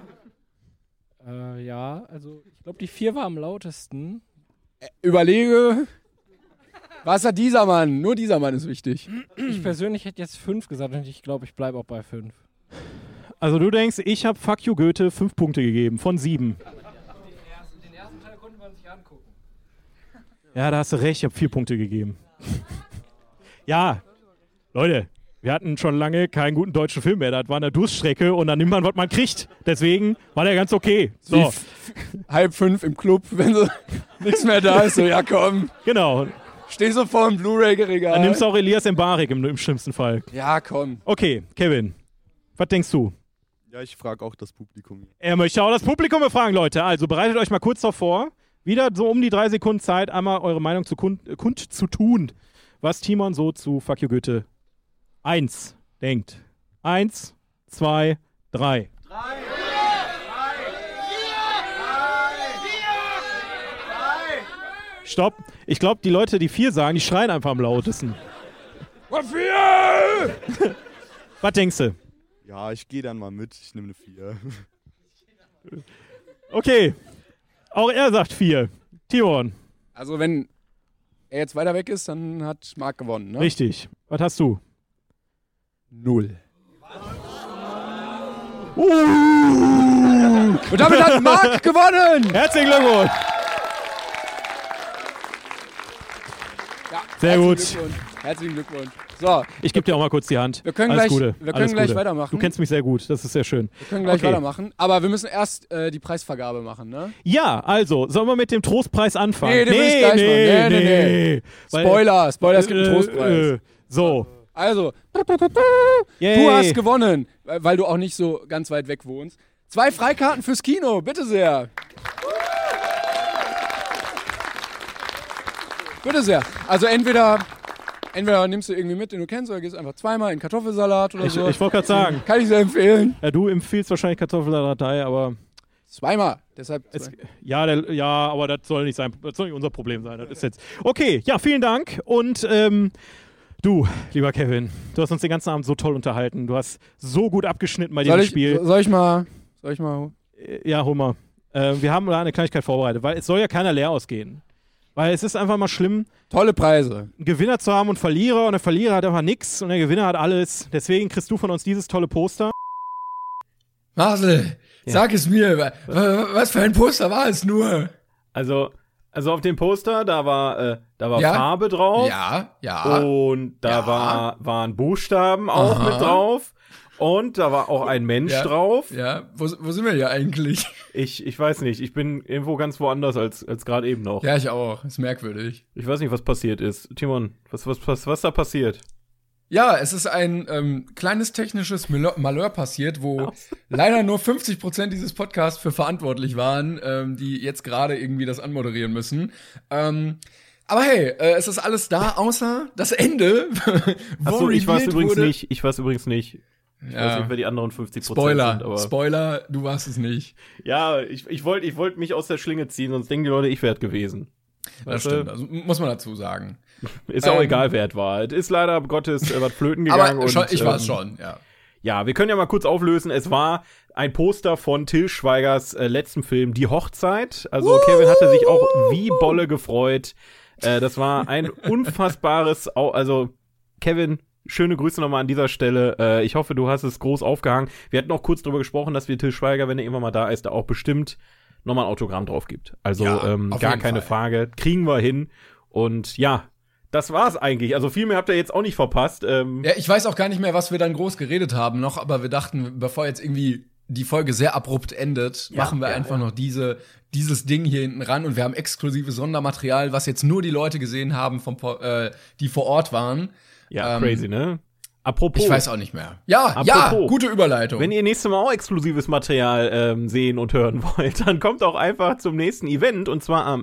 Ja, also ich glaube, die 4 war am lautesten. Überlege, was hat dieser Mann? Nur dieser Mann ist wichtig. Ich persönlich hätte jetzt 5 gesagt und ich glaube, ich bleibe auch bei 5. Also du denkst, ich habe Fuck You Goethe 5 Punkte gegeben von 7. Den ersten Teil konnte man sich angucken. Ja, da hast du recht, ich habe 4 Punkte gegeben. Ja, Leute, wir hatten schon lange keinen guten deutschen Film mehr. Das war eine Durststrecke und dann nimmt man, was man kriegt. Deswegen war der ganz okay. So, 4:30 im Club, wenn so nichts mehr da ist. So, ja komm, genau. steh so vor dem Blu-ray-Regal. Dann nimmst du auch Elias Mbarek im schlimmsten Fall. Ja, komm. Okay, Kevin, was denkst du? Ja, ich frage auch das Publikum. Er möchte auch das Publikum befragen, Leute. Also bereitet euch mal kurz darauf vor. Wieder so um die 3 Sekunden Zeit, einmal eure Meinung zu kundzutun, was Timon so zu Fuck You Goethe 1 denkt. 1, 2, 3. Stopp. Ich glaube, die Leute, die 4 sagen, die schreien einfach am lautesten. Was 4? Was denkst du? Ja, ich gehe dann mal mit. Ich nehme eine 4. Okay. Auch er sagt 4. Timon. Also wenn er jetzt weiter weg ist, dann hat Marc gewonnen, ne? Richtig. Was hast du? 0. Und damit hat Marc gewonnen! Herzlichen Glückwunsch! Ja, Sehr gut. Herzlichen Glückwunsch. So, Ich gebe dir auch mal kurz die Hand. wir können Alles gleich, Gute. wir Alles können gleich Gute. weitermachen. Du kennst mich sehr gut, das ist sehr schön. Wir können gleich Okay. weitermachen. Aber wir müssen erst die Preisvergabe machen, ne? Ja, also, sollen wir mit dem Trostpreis anfangen? Nee, den will ich gleich machen. Nee. Weil- Spoiler, es gibt einen Trostpreis. So. Also, Yay. du hast gewonnen, weil du auch nicht so ganz weit weg wohnst. 2 Freikarten fürs Kino, bitte sehr. Bitte sehr. Also entweder nimmst du irgendwie mit, den du kennst, oder gehst einfach zweimal in Kartoffelsalat oder Ich so. wollte gerade sagen, Kann ich sehr empfehlen. ja, du empfiehlst wahrscheinlich Kartoffelsalatei, aber Zweimal. Deshalb. ja, aber das soll nicht unser Problem sein. Das ist jetzt. Okay, ja, vielen Dank. Und du, lieber Kevin, du hast uns den ganzen Abend so toll unterhalten. Du hast so gut abgeschnitten bei diesem Spiel. Soll ich mal? Ja, hol mal. Wir haben da eine Kleinigkeit vorbereitet, weil es soll ja keiner leer ausgehen. Weil es ist einfach mal schlimm, Tolle Preise. einen Gewinner zu haben und Verlierer. Und der Verlierer hat einfach nichts und der Gewinner hat alles. Deswegen kriegst du von uns dieses tolle Poster. Marcel, sag es mir, was für ein Poster war es nur? Also auf dem Poster, da war Ja. Farbe drauf. Ja. Und da waren Buchstaben auch Aha. mit drauf. Und da war auch ein Mensch drauf. Ja, wo sind wir hier eigentlich? Ich weiß nicht, ich bin irgendwo ganz woanders als gerade eben noch. Ja, ich auch. Ist merkwürdig. Ich weiß nicht, was passiert ist. Timon, was da passiert? Ja, es ist ein kleines technisches Malheur passiert, wo leider nur 50% dieses Podcasts für verantwortlich waren, die jetzt gerade irgendwie das anmoderieren müssen. Aber hey, es ist alles da, außer das Ende, wo Achso, ich weiß revealed übrigens wurde. nicht. Ich weiß nicht, wer die anderen 50% Spoiler, sind. Aber Spoiler, du warst es nicht. ja, ich wollte mich aus der Schlinge ziehen, sonst denken die Leute, ich werde gewesen. Das Weißt du? stimmt, also muss man dazu sagen. Ist auch egal, wer es war. Es ist leider Gottes was flöten Aber gegangen. schon, und, ich war es schon, ja. Ja, wir können ja mal kurz auflösen. Es war ein Poster von Til Schweigers letzten Film, Die Hochzeit. Also Kevin hatte sich auch wie Bolle gefreut. Das war ein unfassbares, also Kevin, schöne Grüße nochmal an dieser Stelle. Ich hoffe, du hast es groß aufgehangen. Wir hatten auch kurz darüber gesprochen, dass wir Til Schweiger, wenn er irgendwann mal da ist, da auch bestimmt nochmal ein Autogramm drauf gibt. Also Ja, auf gar jeden keine Fall. Frage. Kriegen wir hin. Und ja, das war's eigentlich. Also viel mehr habt ihr jetzt auch nicht verpasst. Ja, ich weiß auch gar nicht mehr, was wir dann groß geredet haben noch, aber wir dachten, bevor jetzt irgendwie die Folge sehr abrupt endet, machen wir einfach noch dieses Ding hier hinten ran und wir haben exklusives Sondermaterial, was jetzt nur die Leute gesehen haben, die vor Ort waren. Ja, crazy, ne? Apropos. Ich weiß auch nicht mehr. Ja, Apropos, gute Überleitung. Wenn ihr nächstes Mal auch exklusives Material sehen und hören wollt, dann kommt auch einfach zum nächsten Event und zwar am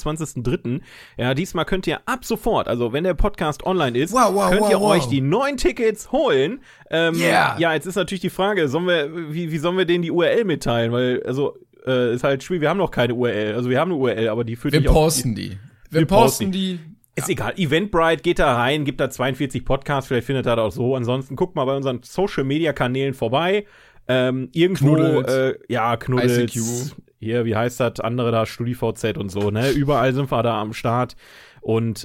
27.03. Ja, diesmal könnt ihr ab sofort, also wenn der Podcast online ist, könnt ihr euch die 9 Tickets holen. Ja, jetzt ist natürlich die Frage, wie sollen wir denen die URL mitteilen? Weil, ist halt schwierig, wir haben noch keine URL. Also wir haben eine URL, aber die führt wir nicht auf posten die. Wir posten die. Ist egal. Eventbrite, geht da rein, gibt da 42 Podcasts, vielleicht findet ihr das auch so. Ansonsten guckt mal bei unseren Social-Media-Kanälen vorbei. Irgendwo, Knuddels. ICQ. Hier, wie heißt das? Andere da, StudiVZ und so, ne? Überall sind wir da am Start. Und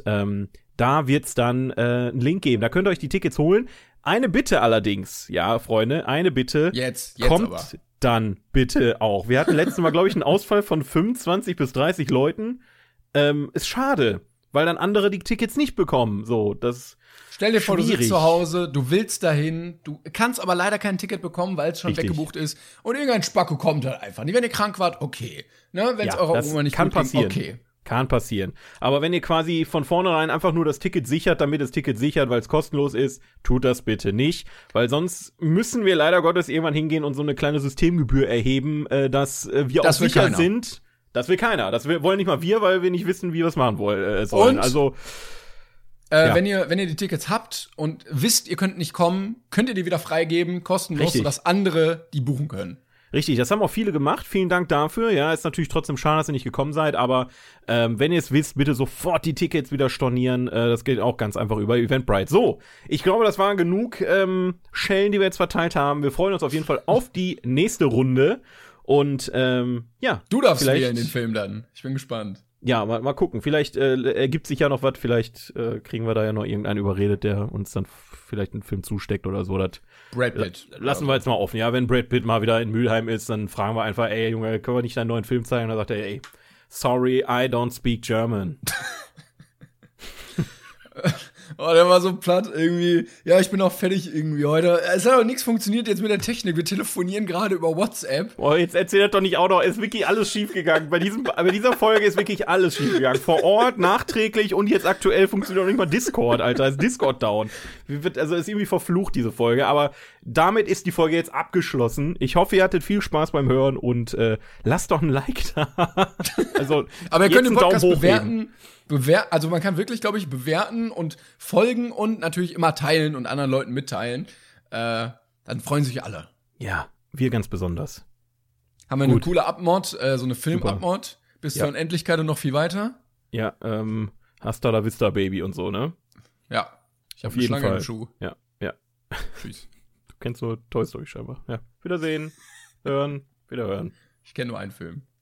da wird's dann einen Link geben. Da könnt ihr euch die Tickets holen. Eine Bitte allerdings, ja, Freunde, eine Bitte. Jetzt kommt aber. dann bitte auch. Wir hatten letztes Mal, glaube ich, einen Ausfall von 25 bis 30 Leuten. Ist schade, weil dann andere die Tickets nicht bekommen. So, das Stell dir vor, du schwierig. sitzt zu Hause, du willst dahin, du kannst aber leider kein Ticket bekommen, weil es schon Richtig. weggebucht ist und irgendein Spacko kommt halt einfach nicht. Wenn ihr krank wart, okay. Ne, wenn es Ja, eurer das Oma nicht kann gut ging, passieren. okay. Kann passieren. Aber wenn ihr quasi von vornherein einfach nur das Ticket sichert, damit das Ticket sichert, weil es kostenlos ist, tut das bitte nicht. Weil sonst müssen wir leider Gottes irgendwann hingehen und so eine kleine Systemgebühr erheben, dass wir auch Das will sicher keiner. sind. Das will keiner. Das wollen nicht mal wir, weil wir nicht wissen, wie wir es machen sollen. Und? Also, ja. Wenn ihr die Tickets habt und wisst, ihr könnt nicht kommen, könnt ihr die wieder freigeben, kostenlos, Richtig. sodass andere die buchen können. richtig, das haben auch viele gemacht. Vielen Dank dafür. Ja, ist natürlich trotzdem schade, dass ihr nicht gekommen seid, aber wenn ihr es wisst, bitte sofort die Tickets wieder stornieren. Das geht auch ganz einfach über Eventbrite. So, ich glaube, das waren genug Schellen, die wir jetzt verteilt haben. Wir freuen uns auf jeden Fall auf die nächste Runde. Und ja. Du darfst vielleicht wieder in den Film dann. Ich bin gespannt. Ja, mal gucken. Vielleicht ergibt sich ja noch was. Vielleicht kriegen wir da ja noch irgendeinen überredet, der uns dann vielleicht einen Film zusteckt oder so. Das Brad Pitt. Lassen wir jetzt mal offen. Ja, wenn Brad Pitt mal wieder in Mülheim ist, dann fragen wir einfach, ey, Junge, können wir nicht deinen neuen Film zeigen? Und dann sagt er, ey, sorry, I don't speak German. Oh, der war so platt irgendwie. Ja, ich bin auch fertig irgendwie heute. Es hat auch nichts funktioniert jetzt mit der Technik. Wir telefonieren gerade über WhatsApp. Boah, jetzt erzähl das doch nicht auch noch. Es ist wirklich alles schiefgegangen. Bei dieser Folge ist wirklich alles schiefgegangen. Vor Ort, nachträglich und jetzt aktuell funktioniert auch nicht mal Discord, Alter. Ist Discord down. Also ist irgendwie verflucht, diese Folge. Aber damit ist die Folge jetzt abgeschlossen. Ich hoffe, ihr hattet viel Spaß beim Hören und lasst doch ein Like da. Also, aber ihr könnt den Podcast bewerten. Also man kann wirklich, glaube ich, bewerten und folgen und natürlich immer teilen und anderen Leuten mitteilen. Dann freuen sich alle. Ja, wir ganz besonders. Haben wir eine coole Abmod, so eine Film-Abmod. Bis zur Unendlichkeit und noch viel weiter. Ja, Hasta la vista, Baby und so, ne? Ja. Ich habe eine Schlange Fall. im Schuh. Ja. Tschüss. Du kennst nur Toy Story scheinbar. Ja. Wiedersehen. Hören. Wiederhören. Ich kenne nur einen Film.